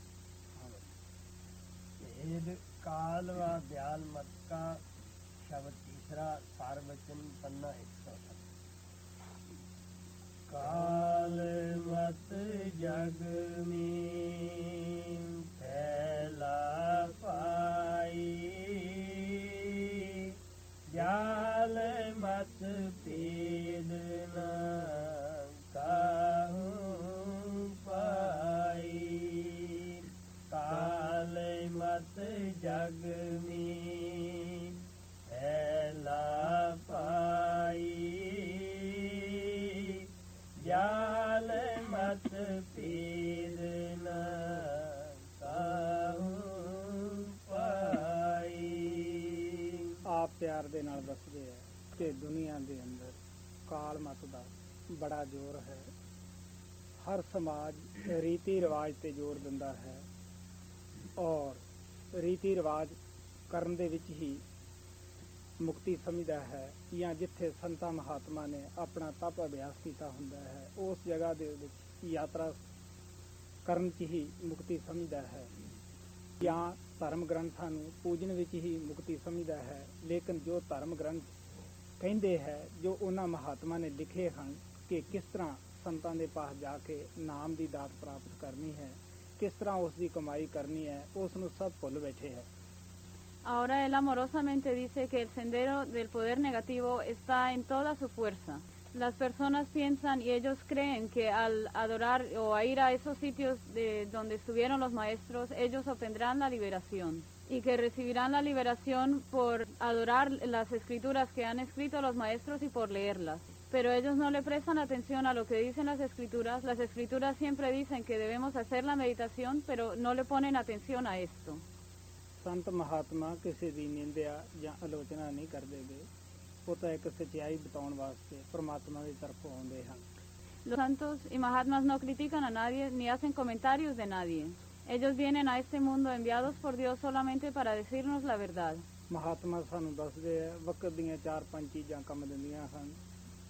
Speaker 3: सारवचन पन्ना एक सौ काल मत जग में फैला पाई जाल मत पेद न काहूं पाई काल मत जग में जाल मत पीर न काहूं पाई।
Speaker 1: आप प्यार ਦੇ ਨਾਲ ਦੱਸਦੇ ਹੈ ਕਿ ਦੁਨੀਆ ਦੇ ਅੰਦਰ ਕਾਲ ਮਤ ਦਾ ਬੜਾ ਜ਼ੋਰ ਹੈ। ਹਰ ਸਮਾਜ ਰੀਤੀ ਰਿਵਾਜ ਤੇ ਜ਼ੋਰ ਦਿੰਦਾ ਹੈ ਔਰ ਰੀਤੀ ਰਿਵਾਜ ਕਰਨ ਦੇ ਵਿੱਚ ਹੀ ਮੁਕਤੀ ਸਮਝਦਾ ਹੈ, ਜਾਂ ਜਿੱਥੇ ਸੰਤਾਂ ਮਹਾਤਮਾ ਨੇ ਆਪਣਾ ਤਪ ਅਭਿਆਸ ਕੀਤਾ ਹੁੰਦਾ ਹੈ ਉਸ ਜਗ੍ਹਾ ਦੇ ਵਿੱਚ ਯਾਤਰਾ ਕਰਨ 'ਚ ਹੀ ਮੁਕਤੀ ਸਮਝਦਾ ਹੈ, ਜਾਂ ਧਰਮ ਗ੍ਰੰਥਾਂ ਨੂੰ ਪੂਜਣ ਵਿੱਚ ਹੀ ਮੁਕਤੀ ਸਮਝਦਾ ਹੈ। ਲੇਕਿਨ ਜੋ ਧਰਮ ਗ੍ਰੰਥ ਕਹਿੰਦੇ ਹੈ, ਜੋ ਉਹਨਾਂ ਮਹਾਤਮਾ ਨੇ ਲਿਖੇ ਹਨ ਕਿ ਕਿਸ ਤਰ੍ਹਾਂ ਸੰਤਾਂ ਦੇ ਪਾਸ ਜਾ ਕੇ ਨਾਮ ਦੀ ਦਾਤ ਪ੍ਰਾਪਤ ਕਰਨੀ ਹੈ, ਕਿਸ ਤਰ੍ਹਾਂ ਉਸ ਦੀ ਕਮਾਈ ਕਰਨੀ ਹੈ, ਉਸ ਨੂੰ ਸਭ ਭੁੱਲ ਬੈਠੇ ਹੈ।
Speaker 2: Ahora él amorosamente dice que el sendero del poder negativo está en toda su fuerza. Las personas piensan y ellos creen que al adorar o a ir a esos sitios de donde estuvieron los maestros, ellos obtendrán la liberación y que recibirán la liberación por adorar las escrituras que han escrito los maestros y por leerlas. Pero ellos no le prestan atención a lo que dicen las escrituras. Las escrituras siempre dicen que debemos hacer la meditación, pero no le ponen atención a esto.
Speaker 1: ਸੰਤ ਮਹਾਤਮਾ ਕਿਸੇ ਦੀ ਨਿੰਦਿਆ ਜਾਂ ਆਲੋਚਨਾ ਨਹੀਂ ਕਰਦੇ ਗੇ, ਉਹ ਤਾਂ ਇੱਕ ਸੱਚਾਈ ਬਤਾਉਣ ਵਾਸਤੇ ਪਰਮਾਤਮਾ ਦੀ ਤਰਫੋਂ ਆਉਂਦੇ ਹਨ।
Speaker 2: Los santos y mahatmas no critican a nadie ni hacen comentarios de nadie. Ellos vienen a este mundo enviados por Dios solamente para decirnos la verdad.
Speaker 1: Mahatma ਸਾਨੂੰ ਦੱਸਦੇ ਆ ਵਕਤ ਦੀਆਂ ਚਾਰ ਪੰਜ ਚੀਜ਼ਾਂ ਕੰਮ ਦਿੰਦੀਆਂ ਹਨ,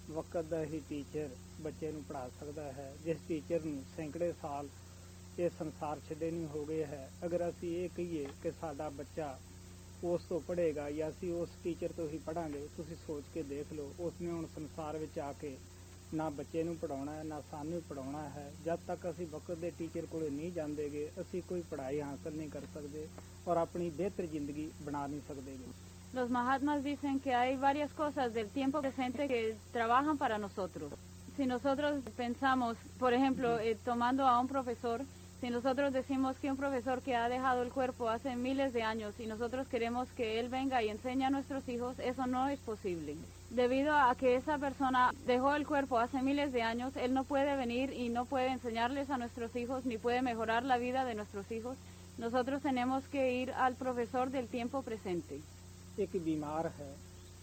Speaker 1: ਵਕਤ ਦਾ ਹੀ ਟੀਚਰ ਬੱਚੇ ਨੂੰ ਪੜ੍ਹਾ ਸਕਦਾ ਹੈ। ਜਿਸ ਟੀਚਰ ਨੂੰ ਸੈਂਕੜੇ ਸਾਲ ਇਹ ਸੰਸਾਰ ਛੱਡੇ ਨਹੀਂ ਹੋ ਗਏ ਹੈ, ਅਗਰ ਅਸੀਂ ਇਹ ਕਹੀਏ ਕਿ ਸਾਡਾ ਬੱਚਾ ਉਸ ਤੋਂ ਪੜ੍ਹੇਗਾ ਜਾਂ ਅਸੀਂ ਉਸ ਟੀਚਰ ਤੋਂ ਹੀ ਪੜ੍ਹਾਂਗੇ, ਤੁਸੀਂ ਸੋਚ ਕੇ ਦੇਖ ਲਓ, ਉਸਨੇ ਹੁਣ ਸੰਸਾਰ ਵਿੱਚ ਆ ਕੇ ਨਾ ਬੱਚੇ ਨੂੰ ਪੜ੍ਹਾਉਣਾ ਹੈ, ਨਾ ਸਾਨੂੰ ਪੜ੍ਹਾਉਣਾ ਹੈ। ਜਦ ਤੱਕ ਅਸੀਂ ਵਕਤ ਦੇ ਟੀਚਰ ਕੋਲ ਨਹੀਂ ਜਾਂਦੇਗੇ, ਅਸੀਂ ਕੋਈ ਪੜ੍ਹਾਈ ਹਾਸਲ ਨਹੀਂ ਕਰ ਸਕਦੇ ਔਰ ਆਪਣੀ ਬਿਹਤਰ ਜ਼ਿੰਦਗੀ ਬਣਾ ਨਹੀਂ ਸਕਦੇਗੇ।
Speaker 2: Los Mahatmas dicen que hay varias cosas del tiempo presente que trabajan para nosotros. Si nosotros pensamos, por ejemplo, eh, tomando a un profesor, si nosotros decimos que un profesor que ha dejado el cuerpo hace miles de años y nosotros queremos que él venga y enseñe a nuestros hijos, eso no es posible. Debido a que esa persona dejó el cuerpo hace miles de años, él no puede venir y no puede enseñarles a nuestros hijos ni puede mejorar la vida de nuestros hijos. Nosotros tenemos que ir al profesor del tiempo presente.
Speaker 1: ਇੱਕ ਬਿਮਾਰ ਹੈ,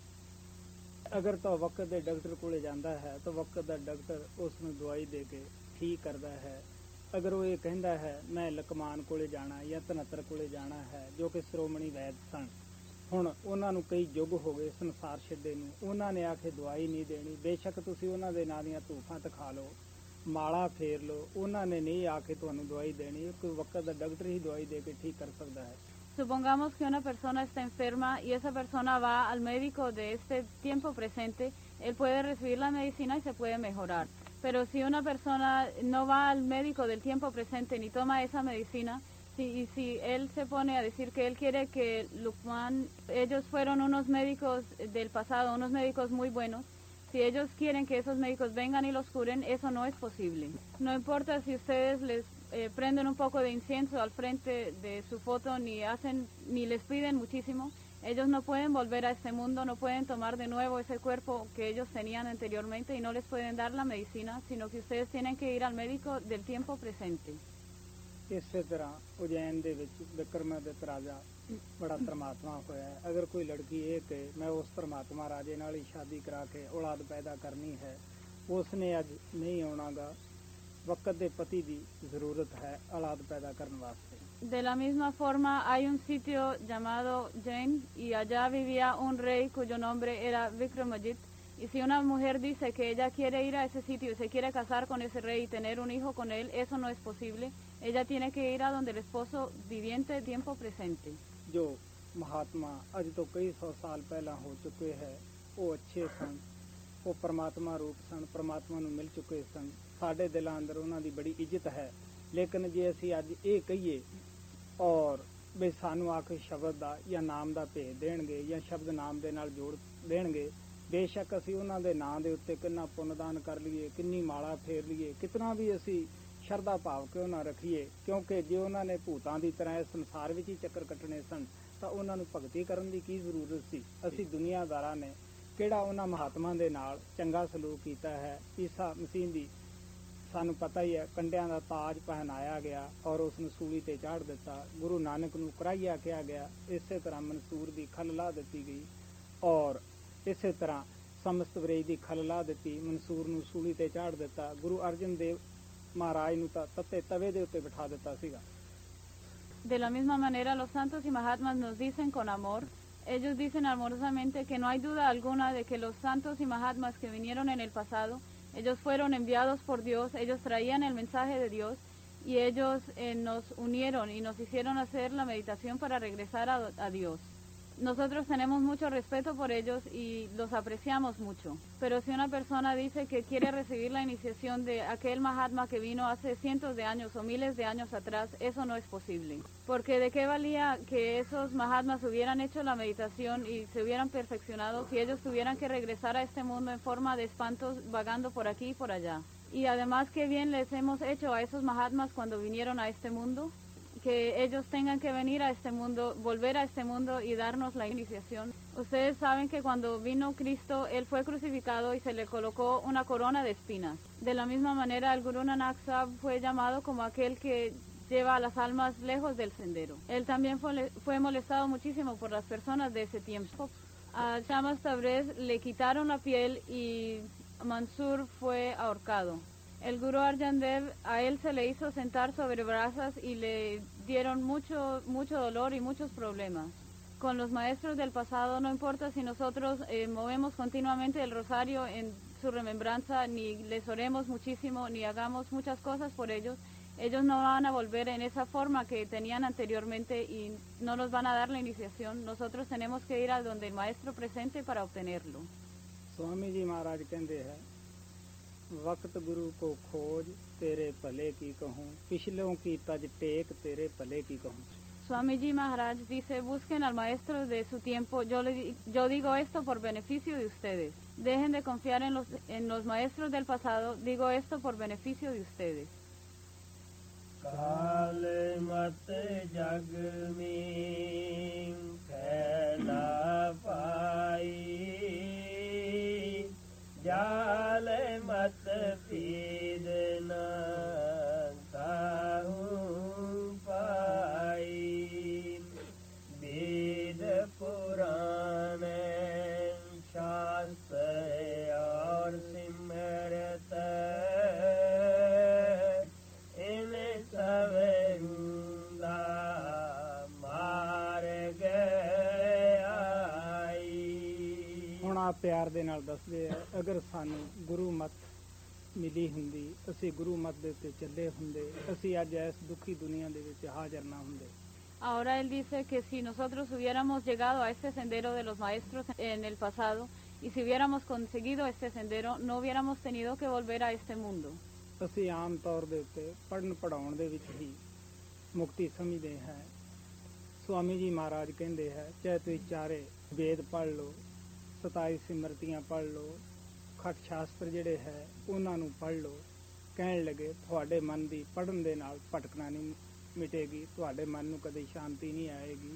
Speaker 1: ਅਗਰ ਤਾਂ ਵਕਤ ਦੇ ਡਾਕਟਰ ਕੋਲੇ ਜਾਂਦਾ ਹੈ ਤਾਂ ਵਕਤ ਦਾ ਡਾਕਟਰ ਉਸ ਨੂੰ ਦਵਾਈ ਦੇ ਕੇ ਠੀਕ ਕਰਦਾ ਹੈ। ਅਗਰ ਉਹ ਇਹ ਕਹਿੰਦਾ ਹੈ ਮੈਂ ਲਕਮਾਨ ਕੋਲੇ ਜਾਣਾ ਜਾਂ ਧਨੱਤਰ ਕੋਲੇ ਜਾਣਾ ਹੈ, ਜੋ ਕਿ ਸ਼੍ਰੋਮਣੀ ਵੈਦ ਸਨ, ਹੁਣ ਉਹਨਾਂ ਨੂੰ ਕਈ ਯੁੱਗ ਹੋ ਗਏ ਸੰਸਾਰ ਛੱਡੇ ਨੂੰ, ਉਹਨਾਂ ਨੇ ਆ ਕੇ ਦਵਾਈ ਨਹੀਂ ਦੇਣੀ। ਬੇਸ਼ੱਕ ਤੁਸੀਂ ਉਹਨਾਂ ਦੇ ਨਾਂ ਦੀਆਂ ਧੂਫਾਂ ਤਖਾ ਲਓ, ਮਾਲਾ ਫੇਰ ਲਓ, ਉਹਨਾਂ ਨੇ ਨਹੀਂ ਆ ਕੇ ਤੁਹਾਨੂੰ ਦਵਾਈ ਦੇਣੀ। ਕੋਈ ਵਕਤ ਦਾ ਡਾਕਟਰ ਹੀ ਦਵਾਈ ਦੇ ਕੇ ਠੀਕ ਕਰ ਸਕਦਾ ਹੈ।
Speaker 2: Supongamos que una persona está enferma y esa persona va al médico de este tiempo presente, él puede recibir la medicina y se puede mejorar. Pero si una persona no va al médico del tiempo presente ni toma esa medicina, si, y si él se pone a decir que él quiere que Lukman, ellos fueron unos médicos del pasado, unos médicos muy buenos, si ellos quieren que esos médicos vengan y los curen, eso no es posible. No importa si ustedes les eh, prenden un poco de incienso al frente de su foto, ni hacen, ni les piden muchísimo, ellos no pueden volver a este mundo, no pueden tomar de nuevo ese cuerpo que ellos tenían anteriormente y no les pueden dar la medicina, sino que ustedes tienen que ir al médico del tiempo presente.
Speaker 1: ਇਸੇ ਤਰ੍ਹਾਂ ਉਜੈਨ ਦੇ ਵਿੱਚ ਵਿਕਰਮਾਦਿੱਤ ਰਾਜਾ ਬੜਾ ਧਰਮਾਤਮਾ ਹੋਇਆ ਹੈ। ਅਗਰ ਕੋਈ ਲੜਕੀ ਇਹ ਕਿ ਮੈਂ ਉਸ ਧਰਮਾਤਮਾ ਰਾਜੇ ਨਾਲ ਹੀ ਸ਼ਾਦੀ ਕਰਾ ਕੇ ਔਲਾਦ ਪੈਦਾ ਕਰਨੀ ਹੈ, ਉਸ ਨੇ ਅੱਜ ਨਹੀਂ ਆਉਣਾਗਾ। ਵਕਤ ਦੇ ਪਤੀ ਦੀ ਜ਼ਰੂਰਤ ਹੈ ਔਲਾਦ ਪੈਦਾ ਕਰਨ ਵਾਸਤੇ।
Speaker 2: De la misma forma hay un sitio llamado Jain y allá vivía un rey cuyo nombre era Vikramadit. Y si una mujer dice que ella quiere ir a ese sitio y se quiere casar con ese rey y tener un hijo con él, eso no es posible. Ella tiene que ir a donde el esposo viviente tiempo presente.
Speaker 1: ਜੋ ਮਹਾਤਮਾ ਅੱਜ ਤੋਂ ਕਈ ਸੌ ਸਾਲ ਪਹਿਲਾਂ ਹੋ ਚੁੱਕੇ ਹੈ, ਉਹ ਅੱਛੇ ਸਨ, ਉਹ ਪਰਮਾਤਮਾ ਰੂਪ ਸਨ, ਪਰਮਾਤਮਾ ਨੂੰ ਮਿਲ ਚੁੱਕੇ ਸਨ। ਸਾਡੇ ਦਿਲਾਂ ਅੰਦਰ ਉਹਨਾਂ ਦੀ ਬੜੀ ਇੱਜ਼ਤ ਹੈ। ਲੇਕਿਨ ਜੇ ਅਸੀਂ ਅੱਜ ਇਹ ਕਹੀਏ ਔਰ ਵੀ ਸਾਨੂੰ ਆ ਕੇ ਸ਼ਬਦ ਦਾ ਜਾਂ ਨਾਮ ਦਾ ਭੇਜ ਦੇਣਗੇ ਜਾਂ ਸ਼ਬਦ ਨਾਮ ਦੇ ਨਾਲ ਜੋੜ ਦੇਣਗੇ, ਬੇਸ਼ੱਕ ਅਸੀਂ ਉਹਨਾਂ ਦੇ ਨਾਂ ਦੇ ਉੱਤੇ ਕਿੰਨਾ ਪੁੰਨਦਾਨ ਕਰ ਲਈਏ, ਕਿੰਨੀ ਮਾਲਾ ਫੇਰ ਲਈਏ, ਕਿਤਨਾ ਵੀ ਅਸੀਂ ਸ਼ਰਧਾ ਭਾਵ ਕਿਉਂ ਨਾ ਰੱਖੀਏ, ਕਿਉਂਕਿ ਜੇ ਉਹਨਾਂ ਨੇ ਭੂਤਾਂ ਦੀ ਤਰ੍ਹਾਂ ਇਸ ਸੰਸਾਰ ਵਿੱਚ ਹੀ ਚੱਕਰ ਕੱਟਣੇ ਸਨ ਤਾਂ ਉਹਨਾਂ ਨੂੰ ਭਗਤੀ ਕਰਨ ਦੀ ਕੀ ਜ਼ਰੂਰਤ ਸੀ। ਅਸੀਂ ਦੁਨੀਆਦਾਰਾਂ ਨੇ ਕਿਹੜਾ ਉਹਨਾਂ ਮਹਾਤਮਾ ਦੇ ਨਾਲ ਚੰਗਾ ਸਲੂਕ ਕੀਤਾ ਹੈ। ਈਸਾ ਮਸੀਹ ਦੀ ਸਾਨੂੰ ਪਤਾ ਹੀ ਹੈ, ਕੰਡਿਆਂ ਦਾ ਤਾਜ ਪਹਿਨਾਇਆ ਗਿਆ ਔਰ ਉਸ ਨੂੰ ਸੂਲੀ ਤੇ ਚਾੜ ਦਿੱਤਾ। ਗੁਰੂ ਨਾਨਕ ਨੂੰ ਕਰਾਈਆ ਕਿਹਾ ਗਿਆ, ਇਸੇ ਤਰ੍ਹਾਂ ਮਨਸੂਰ ਦੀ ਖੱਲ ਲਾ ਦਿੱਤੀ ਗਈ ਔਰ ਇਸੇ ਤਰ੍ਹਾਂ ਸਮਸਤ ਵਰੇਜ ਦੀ ਖੱਲ ਲਾ ਦਿੱਤੀ, ਮਨਸੂਰ ਨੂੰ ਸੂਲੀ ਤੇ ਚਾੜ ਦਿੱਤਾ। ਗੁਰੂ ਅਰਜਨ ਦੇਵ ਮਹਾਰਾਜ ਨੂੰ ਤਾਂ ਤੱਤੇ ਤਵੇ ਦੇ ਉੱਤੇ ਬਿਠਾ ਦਿੱਤਾ ਸੀਗਾ।
Speaker 2: De la misma manera, los santos y mahatmas nos dicen con amor, ellos dicen amorosamente que no hay duda alguna de que los santos y mahatmas que vinieron en el pasado, ellos fueron enviados por Dios, ellos traían el mensaje de Dios y ellos eh, nos unieron y nos hicieron hacer la meditación para regresar a, a Dios. Nosotros tenemos mucho respeto por ellos y los apreciamos mucho. Pero si una persona dice que quiere recibir la iniciación de aquel Mahatma que vino hace cientos de años o miles de años atrás, eso no es posible. Porque de qué valía que esos Mahatmas hubieran hecho la meditación y se hubieran perfeccionado si ellos tuvieran que regresar a este mundo en forma de espantos vagando por aquí y por allá. Y además, qué bien les hemos hecho a esos Mahatmas cuando vinieron a este mundo, que ellos tengan que venir a este mundo, volver a este mundo y darnos la iniciación. Ustedes saben que cuando vino Cristo, Él fue crucificado y se le colocó una corona de espinas. De la misma manera, el Guru Nanak Sahib fue llamado como aquel que lleva a las almas lejos del sendero. Él también fue, fue molestado muchísimo por las personas de ese tiempo. A Shamas Tabriz le quitaron la piel y Mansur fue ahorcado. El Guru Arjan Dev, a él se le hizo sentar sobre brasas y le dieron mucho, mucho dolor y muchos problemas. Con los maestros del pasado, no importa si nosotros eh, movemos continuamente el rosario en su remembranza, ni les oremos muchísimo, ni hagamos muchas cosas por ellos, ellos no van a volver en esa forma que tenían anteriormente y no nos van a dar la iniciación. Nosotros tenemos que ir a donde el maestro presente para obtenerlo.
Speaker 1: Swami जी महाराज कहते हैं, वक्त गुरु को खोज तेरे भले की कहूँ, पिछलों की तज टेक तेरे भले की कहूँ.
Speaker 2: Swamiji Maharaj dice, busquen al maestro de su tiempo. Yo, le, di- yo digo esto por beneficio de ustedes. Dejen de confiar en los, en los maestros del pasado. Digo esto por beneficio de ustedes.
Speaker 3: काल मत जग में फैला पाई, जाल मत पीदना ताहू पाई, वेद पुराण शास्त्र और सिमरत इन सब रूंदा मार गई।
Speaker 1: ਹੁਣ ਆ ਪਿਆਰ ਦੇ ਨਾਲ ਦੱਸਦੇ ਆ, ਅਗਰ ਸਾਨੂੰ ਗੁਰੂ ਮਤ ਮਿਲੀ ਹੁੰਦੀ, ਅਸੀਂ ਗੁਰੂ ਮਤ ਦੇ ਉੱਤੇ ਚੱਲੇ ਹੁੰਦੇ, ਅਸੀਂ ਅੱਜ ਇਸ ਦੁਖੀ ਦੁਨੀਆ ਦੇ ਵਿੱਚ ਹਾਜ਼ਰ ਨਾ ਹੁੰਦੇ.
Speaker 2: Ahora él dice que si nosotros hubiéramos llegado a este sendero de los maestros en el pasado y si hubiéramos conseguido este sendero, no hubiéramos tenido que volver a este mundo.
Speaker 1: ਅਸੀਂ ਆਮ ਤੌਰ ਦੇ ਉੱਤੇ ਪੜ੍ਹਨ ਪੜ੍ਹਾਉਣ ਦੇ ਵਿੱਚ ਹੀ ਮੁਕਤੀ ਸਮਝਦੇ ਹਾਂ. ਸਵਾਮੀ ਜੀ ਮਹਾਰਾਜ ਕਹਿੰਦੇ ਹੈ, ਚਾਹੇ ਤੁਸੀਂ ਚਾਰੇ ਵੇਦ ਪੜ੍ਹ ਲਓ, ਸਤਾਈ ਸਿਮਰਤੀਆਂ ਪੜ੍ਹ ਲਓ, ਖਟ ਸ਼ਾਸਤਰ ਜਿਹੜੇ ਹੈ ਉਹਨਾਂ ਨੂੰ ਪੜ੍ਹ ਲਓ, ਕਹਿਣ ਲੱਗੇ ਤੁਹਾਡੇ ਮਨ ਦੀ ਪੜ੍ਹਨ ਦੇ ਨਾਲ ਭਟਕਣਾ ਨਹੀਂ ਮਿਟੇਗੀ, ਤੁਹਾਡੇ ਮਨ ਨੂੰ ਕਦੇ ਸ਼ਾਂਤੀ ਨਹੀਂ ਆਏਗੀ.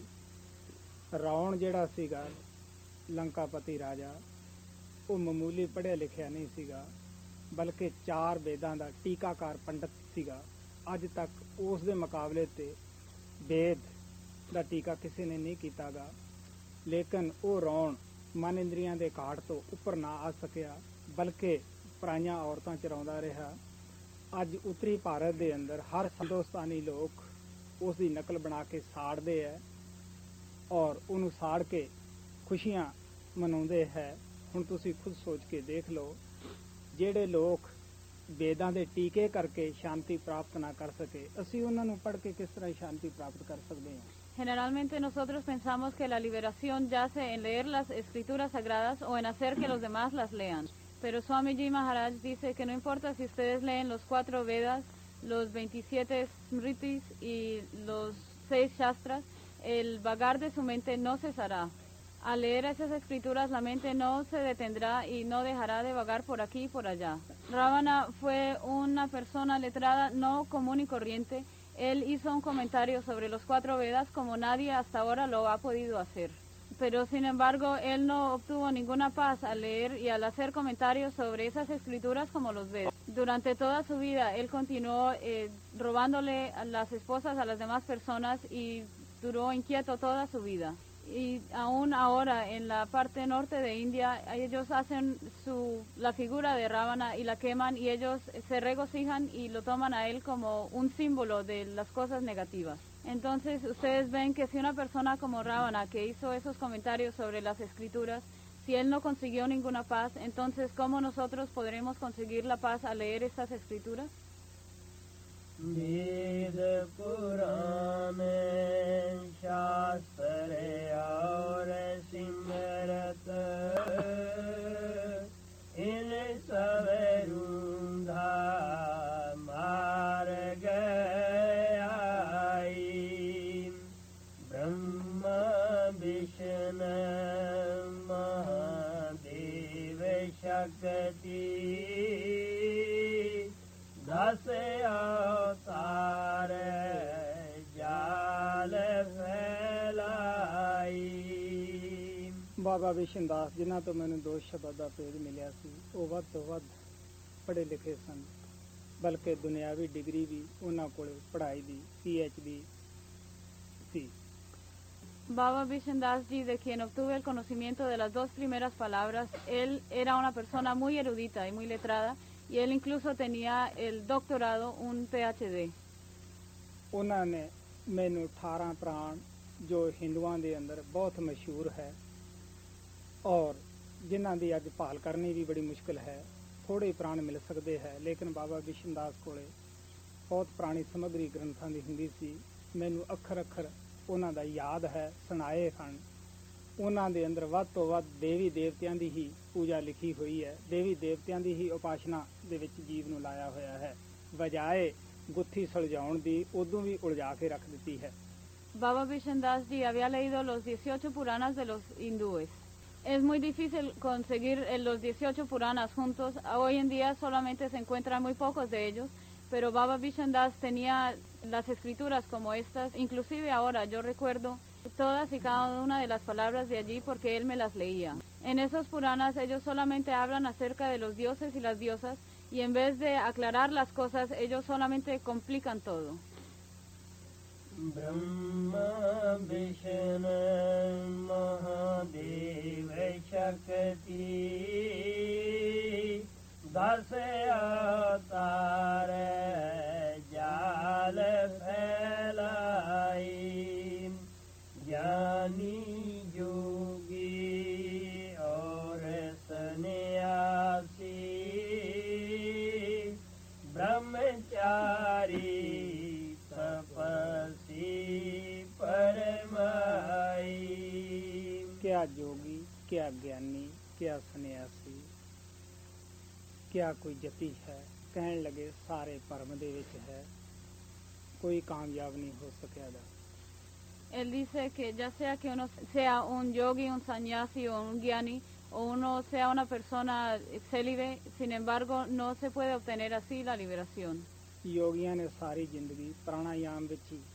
Speaker 1: ਰਾਵਣ ਜਿਹੜਾ ਸੀਗਾ ਲੰਕਾਪਤੀ ਰਾਜਾ, ਉਹ ਮਾਮੂਲੀ ਪੜ੍ਹਿਆ ਲਿਖਿਆ ਨਹੀਂ ਸੀਗਾ, ਬਲਕਿ ਚਾਰ ਵੇਦਾਂ ਦਾ ਟੀਕਾਕਾਰ ਪੰਡਤ ਸੀਗਾ. ਅੱਜ ਤੱਕ ਉਸ ਦੇ ਮੁਕਾਬਲੇ ਤੇ ਵੇਦ ਦਾ ਟੀਕਾ ਕਿਸੇ ਨੇ ਨਹੀਂ ਕੀਤਾਗਾ. ਲੇਕਿਨ ਉਹ ਰਾਵਣ ਮਨ ਇੰਦਰੀਆਂ ਦੇ ਘਾਟ ਤੋਂ ਉੱਪਰ ਨਾ ਆ ਸਕਿਆ, ਬਲਕਿ ਪਰਾਈਆਂ ਔਰਤਾਂ ਚਰਾਉਂਦਾ ਰਿਹਾ. ਅੱਜ ਉੱਤਰੀ ਭਾਰਤ ਦੇ ਅੰਦਰ ਹਰ ਹਿੰਦੁਸਤਾਨੀ ਲੋਕ ਉਸ ਦੀ ਨਕਲ ਬਣਾ ਕੇ ਸਾੜਦੇ ਹੈ ਔਰ ਉਹਨੂੰ ਸਾੜ ਕੇ ਖੁਸ਼ੀਆਂ ਮਨਾਉਂਦੇ ਹੈ. ਹੁਣ ਤੁਸੀਂ ਖੁਦ ਸੋਚ ਕੇ ਦੇਖ ਲਓ, ਜਿਹੜੇ ਲੋਕ ਵੇਦਾਂ ਦੇ ਟੀਕੇ ਕਰਕੇ ਸ਼ਾਂਤੀ ਪ੍ਰਾਪਤ ਨਾ ਕਰ ਸਕੇ, ਅਸੀਂ ਉਹਨਾਂ ਨੂੰ ਪੜ੍ਹ ਕੇ ਕਿਸ ਤਰ੍ਹਾਂ ਸ਼ਾਂਤੀ ਪ੍ਰਾਪਤ ਕਰ ਸਕਦੇ ਹਾਂ?
Speaker 2: Generalmente nosotros pensamos que la liberación yace en leer las escrituras sagradas o en hacer que los demás las lean. Pero Swamiji Maharaj dice que no importa si ustedes leen los cuatro Vedas, los veintisiete Smritis y los seis Shastras, el vagar de su mente no cesará. Al leer esas escrituras la mente no se detendrá y no dejará de vagar por aquí y por allá. Ravana fue una persona letrada no común y corriente. Él hizo un comentario sobre los cuatro Vedas como nadie hasta ahora lo ha podido hacer. Pero sin embargo, él no obtuvo ninguna paz al leer y al hacer comentarios sobre esas escrituras como los Vedas. Durante toda su vida, él continuó eh, robándole a las esposas a las demás personas y duró inquieto toda su vida. Y aún ahora en la parte norte de India ellos hacen su, la figura de Ravana y la queman y ellos se regocijan y lo toman a él como un símbolo de las cosas negativas. Entonces ustedes ven que si una persona como Ravana que hizo esos comentarios sobre las escrituras, si él no consiguió ninguna paz, entonces ¿cómo nosotros podremos conseguir la paz al leer estas escrituras?
Speaker 3: Veda पुराण शास्त्र और सिमरत इन सब रूंधा मार गई। ब्रह्म विष्णु महादेव शक्ति दस अवतार जाल फैलाई।
Speaker 1: ਬਾਬਾ ਵਿਸ਼ਨ ਦਾਸ, ਜਿਨ੍ਹਾਂ ਤੋਂ ਮੈਨੂੰ ਦੋ ਸ਼ਬਦ ਦਾ ਭੇਦ ਮਿਲਿਆ ਸੀ, ਉਹ ਵੱਧ ਤੋਂ ਵੱਧ ਪੜ੍ਹੇ ਲਿਖੇ ਸਨ, ਬਲਕਿ ਦੁਨਿਆਵੀ ਡਿਗਰੀ ਵੀ ਉਹਨਾਂ ਕੋਲ ਪੜ੍ਹਾਈ ਦੀ ਪੀ ਐਚ ਡੀ ਸੀ.
Speaker 2: Baba Vishen Das Ji, de quien obtuve el conocimiento de las dos primeras palabras, él era una persona muy erudita y muy letrada, y él incluso tenía el doctorado, un P H D.
Speaker 1: ਉਹਨਾਂ ਨੇ ਮੈਨੂੰ ਅਠਾਰਾਂ ਪ੍ਰਾਣ, ਜੋ ਹਿੰਦੂਆਂ ਦੇ ਅੰਦਰ ਬਹੁਤ ਮਸ਼ਹੂਰ ਹੈ ਔਰ ਜਿਨ੍ਹਾਂ ਦੀ ਅੱਜ ਭਾਲ ਕਰਨੀ ਵੀ ਬੜੀ ਮੁਸ਼ਕਲ ਹੈ, ਥੋੜੇ ਪ੍ਰਾਣ ਮਿਲ ਸਕਦੇ ਹੈ, ਲੇਕਿਨ ਬਾਬਾ ਬਿਸ਼ਨ ਦਾਸ ਕੋਲੇ ਬਹੁਤ ਪੁਰਾਣੀ ਸਮੱਗਰੀ ਗ੍ਰੰਥਾਂ ਦੀ ਹੁੰਦੀ ਸੀ। ਮੈਨੂੰ ਅੱਖਰ ਅੱਖਰ ਉਹਨਾਂ ਦਾ ਯਾਦ ਹੈ, ਸੁਣਾਏ ਹਨ। ਉਹਨਾਂ ਦੇ ਅੰਦਰ ਵੱਧ ਤੋਂ ਵੱਧ ਦੇਵੀ ਦੇਵਤਿਆਂ ਦੀ ਹੀ ਪੂਜਾ ਲਿਖੀ ਹੋਈ ਹੈ, ਦੇਵੀ ਦੇਵਤਿਆਂ ਦੀ ਹੀ ਉਪਾਸਨਾ ਦੇ ਵਿੱਚ ਜੀਵ ਨੂੰ ਲਾਇਆ ਹੋਇਆ ਹੈ, ਬਜਾਏ ਗੁੱਥੀ ਸੁਲਝਾਉਣ ਦੀ ਉਦੋਂ ਵੀ ਉਲਝਾ ਕੇ ਰੱਖ ਦਿੱਤੀ ਹੈ।
Speaker 2: Baba Vishen Das Ji había leído los dieciocho Puranas de los hindúes. Es muy difícil conseguir los dieciocho Puranas juntos. Hoy en día solamente se encuentran muy pocos de ellos, pero Baba Vishen Das tenía las escrituras como estas. Inclusive ahora yo recuerdo todas y cada una de las palabras de allí porque él me las leía. En esos Puranas ellos solamente hablan acerca de los dioses y las diosas, y en vez de aclarar las cosas, ellos solamente complican todo.
Speaker 3: Brahma Vishnu Mahadeva Shakti Dase avatar jal phailai Jnani yogi aur sannyasi brahmachari
Speaker 1: क्या जोगी, क्या ज्ञानी, क्या सन्यासी, क्या कोई जति है, कहने लगे सारे परम दे विच है, कोई कामयाब नहीं हो सकेगा।
Speaker 2: Él dice que ya sea que uno sea un yogi, un sannyasi o un gyani, o uno sea una persona célibe, sin embargo no se puede obtener así la liberación.
Speaker 1: योगियां ने सारी जिंदगी प्राणायाम विच ही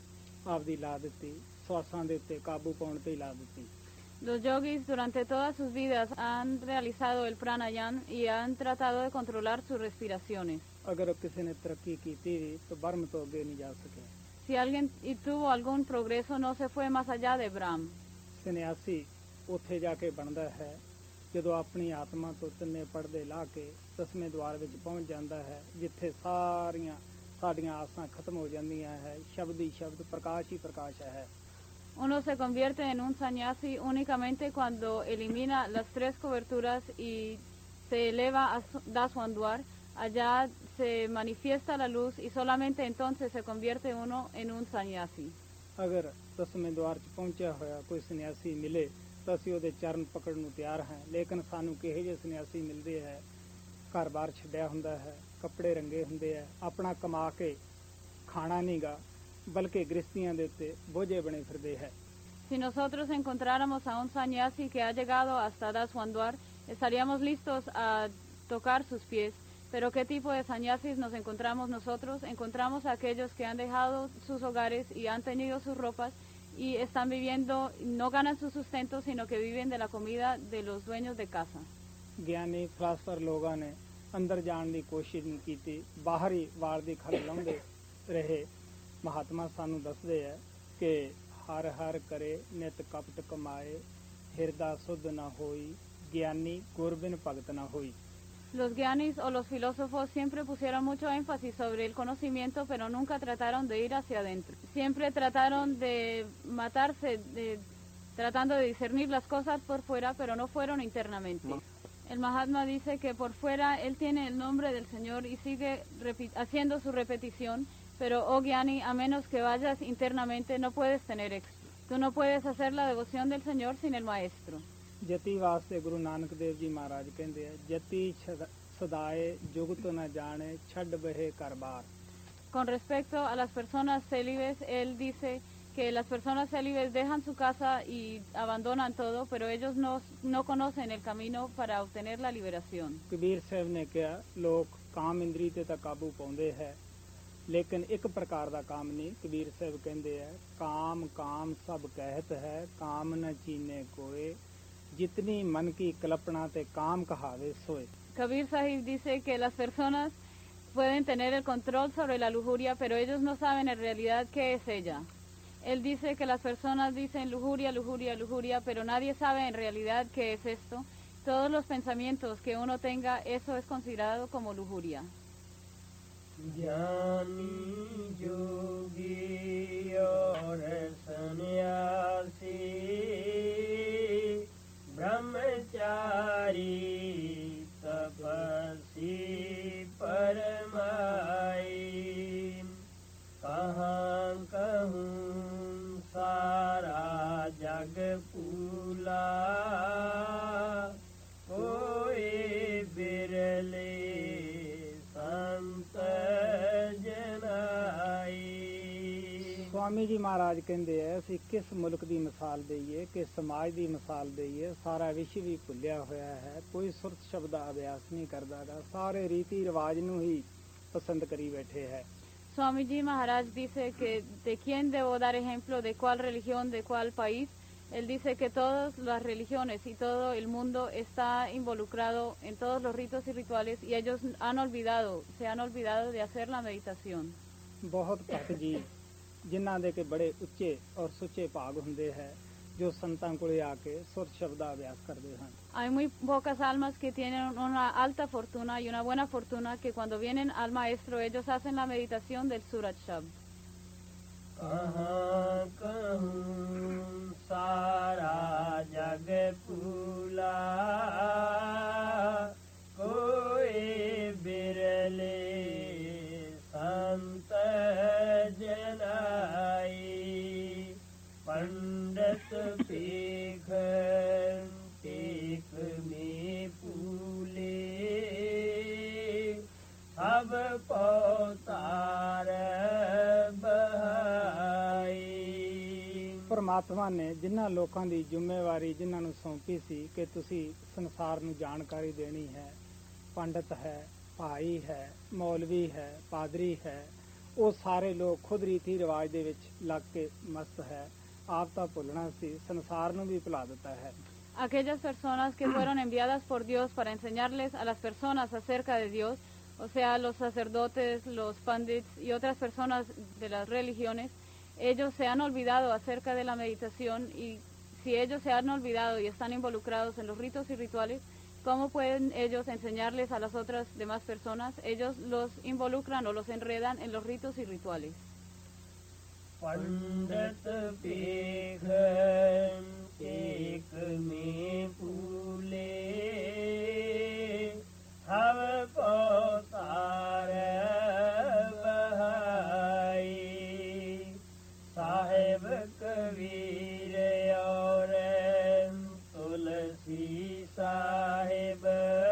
Speaker 1: आपदी ला दित्ती, श्वासां दे उत्ते काबू पाउण ते ही ला दित्ती।
Speaker 2: Los yogis durante todas sus vidas han realizado el pranayama y han tratado de controlar sus respiraciones.
Speaker 1: अगर किसी ने तरक्की की थी तो ब्रह्म तो आगे नहीं जा सके।
Speaker 2: Si alguien y tuvo algún progreso no se fue más allá de Brahm.
Speaker 1: सन्यासी ਉੱਥੇ ਜਾ ਕੇ ਬਣਦਾ ਹੈ ਜਦੋਂ ਆਪਣੀ ਆਤਮਾ ਤੋਂ ਤਿੰਨੇ ਪਰਦੇ ਲਾ ਕੇ ਦਸਵੇਂ ਦਵਾਰ ਵਿੱਚ ਪਹੁੰਚ ਜਾਂਦਾ ਹੈ, ਜਿੱਥੇ ਸਾਰੀਆਂ ਸਾਡੀਆਂ ਆਸਾਂ ਖਤਮ ਹੋ ਜਾਂਦੀਆਂ ਹੈ, ਸ਼ਬਦ ਹੀ ਸ਼ਬਦ, ਪ੍ਰਕਾਸ਼ ਹੀ ਪ੍ਰਕਾਸ਼ ਹੈ।
Speaker 2: Uno se convierte en un sannyasi únicamente cuando elimina las tres coberturas y se eleva a Daswandwar. Allá se manifiesta la luz y solamente entonces se convierte uno en un sannyasi.
Speaker 1: ਅਗਰ ਦਸਵੇਂ ਦਵਾਰ 'ਚ ਪਹੁੰਚਿਆ ਹੋਇਆ ਕੋਈ ਸੰਨਿਆਸੀ ਮਿਲੇ ਤਾਂ ਅਸੀਂ ਉਹਦੇ ਚਰਨ ਪਕੜਨ ਨੂੰ ਤਿਆਰ ਹਾਂ, ਲੇਕਿਨ ਸਾਨੂੰ ਕਿਹੋ ਜਿਹੇ ਸੰਨਿਆਸੀ ਮਿਲਦੇ ਹੈ, ਘਰ-ਬਾਰ ਛੱਡਿਆ ਹੁੰਦਾ ਹੈ, ਕੱਪੜੇ ਰੰਗੇ ਹੁੰਦੇ ਹੈ, ਆਪਣਾ ਕਮਾ ਕੇ ਖਾਣਾ ਨਹੀਂਗਾ, बल्कि गृहस्थियां ਦੇ ਉੱਤੇ ਬੋਝੇ ਬਣੇ ਫਿਰਦੇ ਹੈ।
Speaker 2: Si nosotros encontráramos a un sannyasi que ha llegado hasta Daswandwar, estaríamos listos a tocar sus pies. Pero ¿qué tipo de sannyasis nos encontramos nosotros? Encontramos a aquellos que han dejado sus hogares y han tenido sus ropas y están viviendo, no ganan su sustento, sino que viven de la comida de los dueños de casa.
Speaker 1: ਗਿਆਨੀ ਫਲਸਫਰ ਲੋਕਾਂ ਨੇ ਅੰਦਰ ਜਾਣ ਦੀ ਕੋਸ਼ਿਸ਼ ਨਹੀਂ ਕੀਤੀ, ਬਾਹਰ ਹੀ ਵਾਰ ਦੀ ਖਲ ਲਾਉਂਦੇ ਰਹੇ। महात्मा सानू दसदे है कि हर हर करे नित कपट कमाए, हिरदा सुध न होई, ज्ञानी गुरबिन भगत न होई।
Speaker 2: Los gyanis o los filósofos siempre pusieron mucho énfasis sobre el conocimiento, pero nunca trataron de ir hacia adentro. Siempre trataron de matarse, de, tratando de discernir las cosas por fuera, pero no fueron internamente. El Mahatma dice que por fuera él tiene el nombre del Señor y sigue haciendo su repetición, pero oh Gyani, a menos que vayas internamente no puedes tener éxito. Tú no puedes hacer la devoción del Señor sin el Maestro.
Speaker 1: जति वास्ते गुरु नानक देव जी महाराज कहते हैं, जति सदाए जुगत न जाने छड़ बहे कर बार।
Speaker 2: Con respecto a las personas célibes, él dice que las personas célibes dejan su casa y abandonan todo, pero ellos no, no conocen el camino para obtener la liberación.
Speaker 1: Kabir साहब ने कहा, लोग काम इंद्री ते तां काबू पाउंदे है, लेकिन एक प्रकार का काम नहीं। कबीर साहब कहते हैं, काम काम सब कहत है, काम न चीने कोए, जितनी मन की कल्पना ते काम कहावे सोए।
Speaker 2: Kabir Sahib dice que las personas pueden tener el control sobre la lujuria, pero ellos no saben en realidad qué es ella. Él dice que las personas dicen lujuria, lujuria, lujuria, pero nadie sabe en realidad qué es esto. Todos los pensamientos que uno tenga, eso es considerado como lujuria.
Speaker 3: ज्ञानी योगी और सन्यासी ब्रह्मचारी तपस्वी ਕਹਾਂ ਕਹੂੰ ਸਾਰਾ ਜਗ ਭੂਲਾ ਕੋਈ ਬਿਰਲੇ ਸੰਤ ਜਨਾਈ।
Speaker 1: ਸਵਾਮੀ ਜੀ ਮਹਾਰਾਜ ਕਹਿੰਦੇ ਆ ਅਸੀਂ ਕਿਸ ਮੁਲਕ ਦੀ ਮਿਸਾਲ ਦਈਏ, ਕਿਸ ਸਮਾਜ ਦੀ ਮਿਸਾਲ ਦਈਏ, ਸਾਰਾ ਵਿਸ਼ਵ ਵੀ ਭੁੱਲਿਆ ਹੋਇਆ ਹੈ, ਕੋਈ ਸੁਰਤ ਸ਼ਬਦ ਦਾ ਅਭਿਆਸ ਨਹੀਂ ਕਰਦਾ ਗਾ, ਸਾਰੇ ਰੀਤੀ ਰਿਵਾਜ ਨੂੰ ਹੀ ਪਸੰਦ ਕਰੀ ਬੈਠੇ ਹੈ।
Speaker 2: Swami Ji Maharaj dice que de quién debo dar ejemplo, de cuál religión, de cuál país. Él dice que todas las religiones y todo el mundo está involucrado en todos los ritos y rituales y ellos han olvidado, se han olvidado de hacer la meditación.
Speaker 1: ਬਹੁਤ ਭਗਤ ਜੀ ਜਿਨ੍ਹਾਂ ਦੇ ਕਿ ਬੜੇ ਉੱਚੇ ਔਰ ਸੁੱਚੇ ਭਾਗ ਹੁੰਦੇ ਹੈ ਜੋ ਸੰਤਾਂ ਕੋਲੇ ਆ ਕੇ ਸੁਰਤ ਸ਼ਬਦ ਦਾ ਅਭਿਆਸ ਕਰਦੇ ਹਨ।
Speaker 2: Hay muy pocas almas que tienen una alta fortuna y una buena fortuna que cuando vienen al maestro ellos hacen la meditación del Surat Shabd.
Speaker 3: ਕਹਾਂ ਕਹੂੰ ਸਾਰਾ ਜਗ ਭੂਲਾ ਕੋਈ ਬਿਰਲੇ ਸੰਤ ਜਨਾਈ। ਪੰਡਤ ਪੀਖ ਟੇਕ ਮੇ ਭੂਲੇ ਸਭ ਪਉਤਾਰ ਬਹਾਈ।
Speaker 1: ਪਰਮਾਤਮਾ ਨੇ ਜਿਨ੍ਹਾਂ ਲੋਕਾਂ ਦੀ ਜ਼ਿੰਮੇਵਾਰੀ ਜਿਨ੍ਹਾਂ ਨੂੰ ਸੌਂਪੀ ਸੀ ਕਿ ਤੁਸੀਂ ਸੰਸਾਰ ਨੂੰ ਜਾਣਕਾਰੀ ਦੇਣੀ ਹੈ, ਪੰਡਤ ਹੈ, ਭਾਈ ਹੈ, ਮੌਲਵੀ ਹੈ, ਪਾਦਰੀ ਹੈ, ਉਹ ਸਾਰੇ ਲੋਕ ਖੁਦ ਰੀਤੀ ਰਿਵਾਜ ਦੇ ਵਿੱਚ ਲੱਗ ਕੇ ਮਸਤ ਹੈ। ਆਪ ਤਾਂ ਭੁੱਲਣਾ ਸੀ, ਸੰਸਾਰ ਨੂੰ ਵੀ ਭੁਲਾ ਦਿੱਤਾ ਹੈ।
Speaker 2: Aquellas personas que fueron enviadas por Dios para enseñarles a las personas acerca de Dios, o sea, los sacerdotes, los pandits y otras personas de las religiones, ellos se han olvidado acerca de la meditación y si ellos se han olvidado y están involucrados en los ritos y rituales, ¿cómo pueden ellos enseñarles a las otras demás personas? Ellos los involucran o los enredan en los ritos y rituales.
Speaker 3: ਪੰਡਤ ਪੀਖ ਟੇਕ ਮੇ ਭੂਲੇ ਹਵ ਪਉਤਾਰ ਬਹਾਈ। ਸਾਹਿਬ ਕਬੀਰ ਔਰ ਤੁਲਸੀ ਸਾਹਿਬ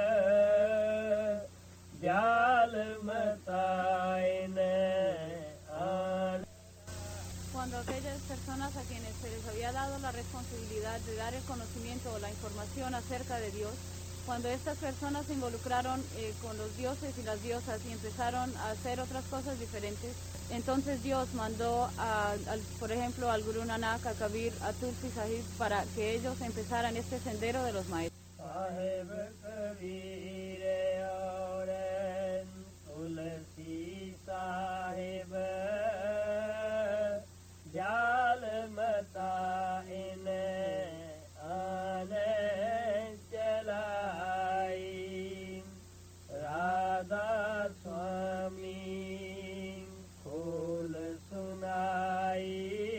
Speaker 3: ਜਾਲ ਮਤਾਇਨ ਆਨ।
Speaker 2: Cuando aquellas personas a quienes se les había dado la responsabilidad de dar el conocimiento o la información acerca de Dios, cuando estas personas se involucraron eh, con los dioses y las diosas y empezaron a hacer otras cosas diferentes, entonces Dios mandó, a, al, por ejemplo, al Guru Nanak, a Kabir, a Tulsi Sahib, para que ellos empezaran este sendero de los maestros.
Speaker 3: ਸਾਹਿਬ ਕਬੀਰ ਔਰ ਤੁਲਸੀ ਸਾਹਿਬ ਜਾਲ ਮਤਾਇਨ ਆਨ ਚਲਾਈ। ਰਾਧਾ ਸੁਆਮੀ ਖੋਲ ਸੁਨਾਈ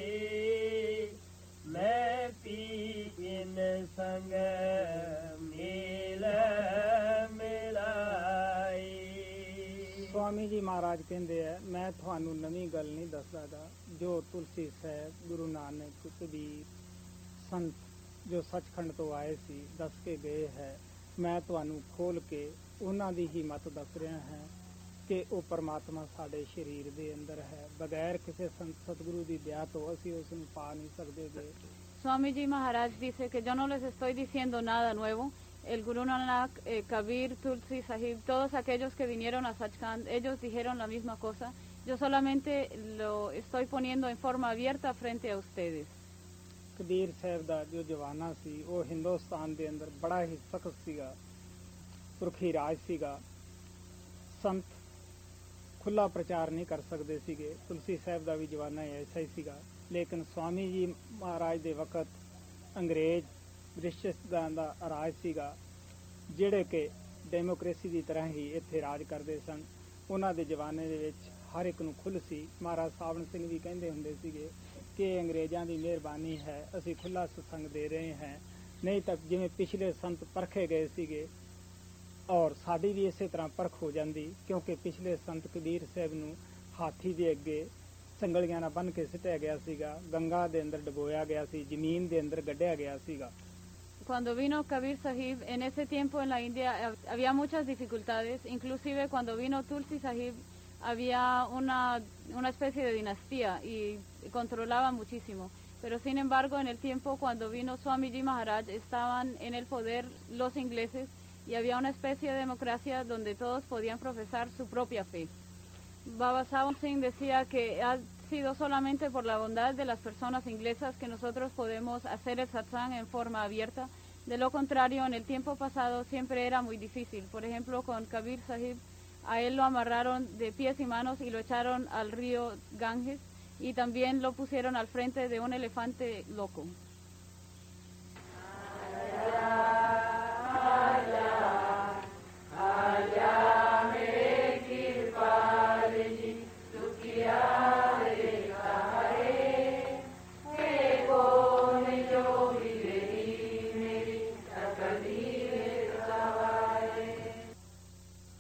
Speaker 3: ਮੈਂ ਪੀ ਇਨ ਸੰਗ ਮੇਲ ਮਿਲਾਈ।
Speaker 1: ਸਵਾਮੀ ਜੀ ਮਹਾਰਾਜ ਕਹਿੰਦੇ ਆ ਮੈਂ ਤੁਹਾਨੂੰ ਨਵੀਂ ਗੱਲ ਨਹੀਂ ਦੱਸਦਾਗਾ, ਜੋ ਤੁਲਸੀ ਸਾਹਿਬ, ਗੁਰੂ ਨਾਨਕ, ਕਬੀਰ, ਸੰਤ ਜੋ ਸੱਚਖੰਡ ਤੋਂ ਆਏ ਸੀ ਦੱਸ ਕੇ ਗਏ ਹੈ, ਮੈਂ ਤੁਹਾਨੂੰ ਖੋਲ ਕੇ ਉਹਨਾਂ ਦੀ ਹੀ ਮਤ ਦੱਸ ਰਿਹਾ ਹਾਂ ਕਿ ਉਹ ਪਰਮਾਤਮਾ ਸਾਡੇ ਸਰੀਰ ਦੇ ਅੰਦਰ ਹੈ। ਬਗੈਰ ਕਿਸੇ ਸੰਤ ਸਤਿਗੁਰੂ ਦੀ ਦਇਆ ਤੋਂ ਅਸੀਂ ਉਸ ਨੂੰ ਪਾ ਨਹੀਂ ਸਕਦੇ ਗੇ।
Speaker 2: Swami Ji Maharaj dice que yo no les estoy diciendo nada nuevo. El Guru Nanak, eh, Kabir, Tulsi Sahib, todos aquellos que vinieron a Sachkhand, ellos dijeron la misma cosa. Yo solamente lo estoy poniendo en forma abierta frente a ustedes.
Speaker 1: Kabir ਸਾਹਿਬ ਦਾ ਜੋ ਜਵਾਨਾ ਸੀ ਉਹ ਹਿੰਦੁਸਤਾਨ ਦੇ ਅੰਦਰ ਬੜਾ ਹੀ ਸਖਤ ਸੀਗਾ, ਪੁਰਖੀ ਰਾਜ ਸੀਗਾ। ਸੰਤ ਖੁੱਲਾ ਪ੍ਰਚਾਰ ਨਹੀਂ ਕਰ ਸਕਦੇ ਸੀਗੇ। ਤੁਲਸੀ ਸਾਹਿਬ ਦਾ ਵੀ ਜਵਾਨਾ ਐਸਾ ਹੀ ਸੀਗਾ। ਲੇਕਿਨ ਸਵਾਮੀ ਜੀ ਮਹਾਰਾਜ ਦੇ ਵਕਤ ਅੰਗਰੇਜ਼ ਬ੍ਰਿਟਿਸ਼ਾਂ ਦਾ ਰਾਜ ਸੀਗਾ, ਜਿਹੜੇ ਕਿ ਡੈਮੋਕ੍ਰੇਸੀ ਦੀ ਤਰ੍ਹਾਂ ਹੀ ਇੱਥੇ ਰਾਜ ਕਰਦੇ ਸਨ। ਉਹਨਾਂ ਦੇ ਜਵਾਨੇ ਦੇ ਵਿੱਚ ਹਰ ਇੱਕ ਨੂੰ ਖੁੱਲ੍ਹ ਸੀ। ਮਹਾਰਾਜ ਸਾਵਣ ਸਿੰਘ ਵੀ ਕਹਿੰਦੇ ਹੁੰਦੇ ਸੀਗੇ ਕਿ ਅੰਗਰੇਜ਼ਾਂ ਦੀ ਮਿਹਰਬਾਨੀ ਹੈ, ਅਸੀਂ ਖੁੱਲ੍ਹਾ ਸਤਸੰਗ ਦੇ ਰਹੇ ਹਾਂ, ਨਹੀਂ ਤਾਂ ਜਿਵੇਂ ਪਿਛਲੇ ਸੰਤ ਪਰਖੇ ਗਏ ਸੀਗੇ ਔਰ ਸਾਡੀ ਵੀ ਇਸੇ ਤਰ੍ਹਾਂ ਪਰਖ ਹੋ ਜਾਂਦੀ, ਕਿਉਂਕਿ ਪਿਛਲੇ ਸੰਤ ਕਬੀਰ ਸਾਹਿਬ ਨੂੰ ਹਾਥੀ ਦੇ ਅੱਗੇ ਸੰਗਲੀਆਂ ਨਾਲ ਬੰਨ੍ਹ ਕੇ ਸਿੱਟਿਆ ਗਿਆ ਸੀਗਾ, ਗੰਗਾ ਦੇ ਅੰਦਰ ਡੁਬੋਇਆ ਗਿਆ ਸੀ, ਜ਼ਮੀਨ ਦੇ ਅੰਦਰ ਗੱਡਿਆ ਗਿਆ ਸੀਗਾ।
Speaker 2: Cuando vino Kabir Sahib, en ese tiempo en la India había muchas dificultades, inclusive cuando vino Tulsi Sahib había una, una especie de dinastía y controlaba muchísimo. Pero sin embargo, en el tiempo cuando vino Swamiji Maharaj, estaban en el poder los ingleses y había una especie de democracia donde todos podían profesar su propia fe. Baba Sahib Singh decía que ha sido solamente por la bondad de las personas inglesas que nosotros podemos hacer el satsang en forma abierta. De lo contrario, en el tiempo pasado siempre era muy difícil. Por ejemplo, con Kabir Sahib, a él lo amarraron de pies y manos y lo echaron al río Ganges y también lo pusieron al frente de un elefante loco.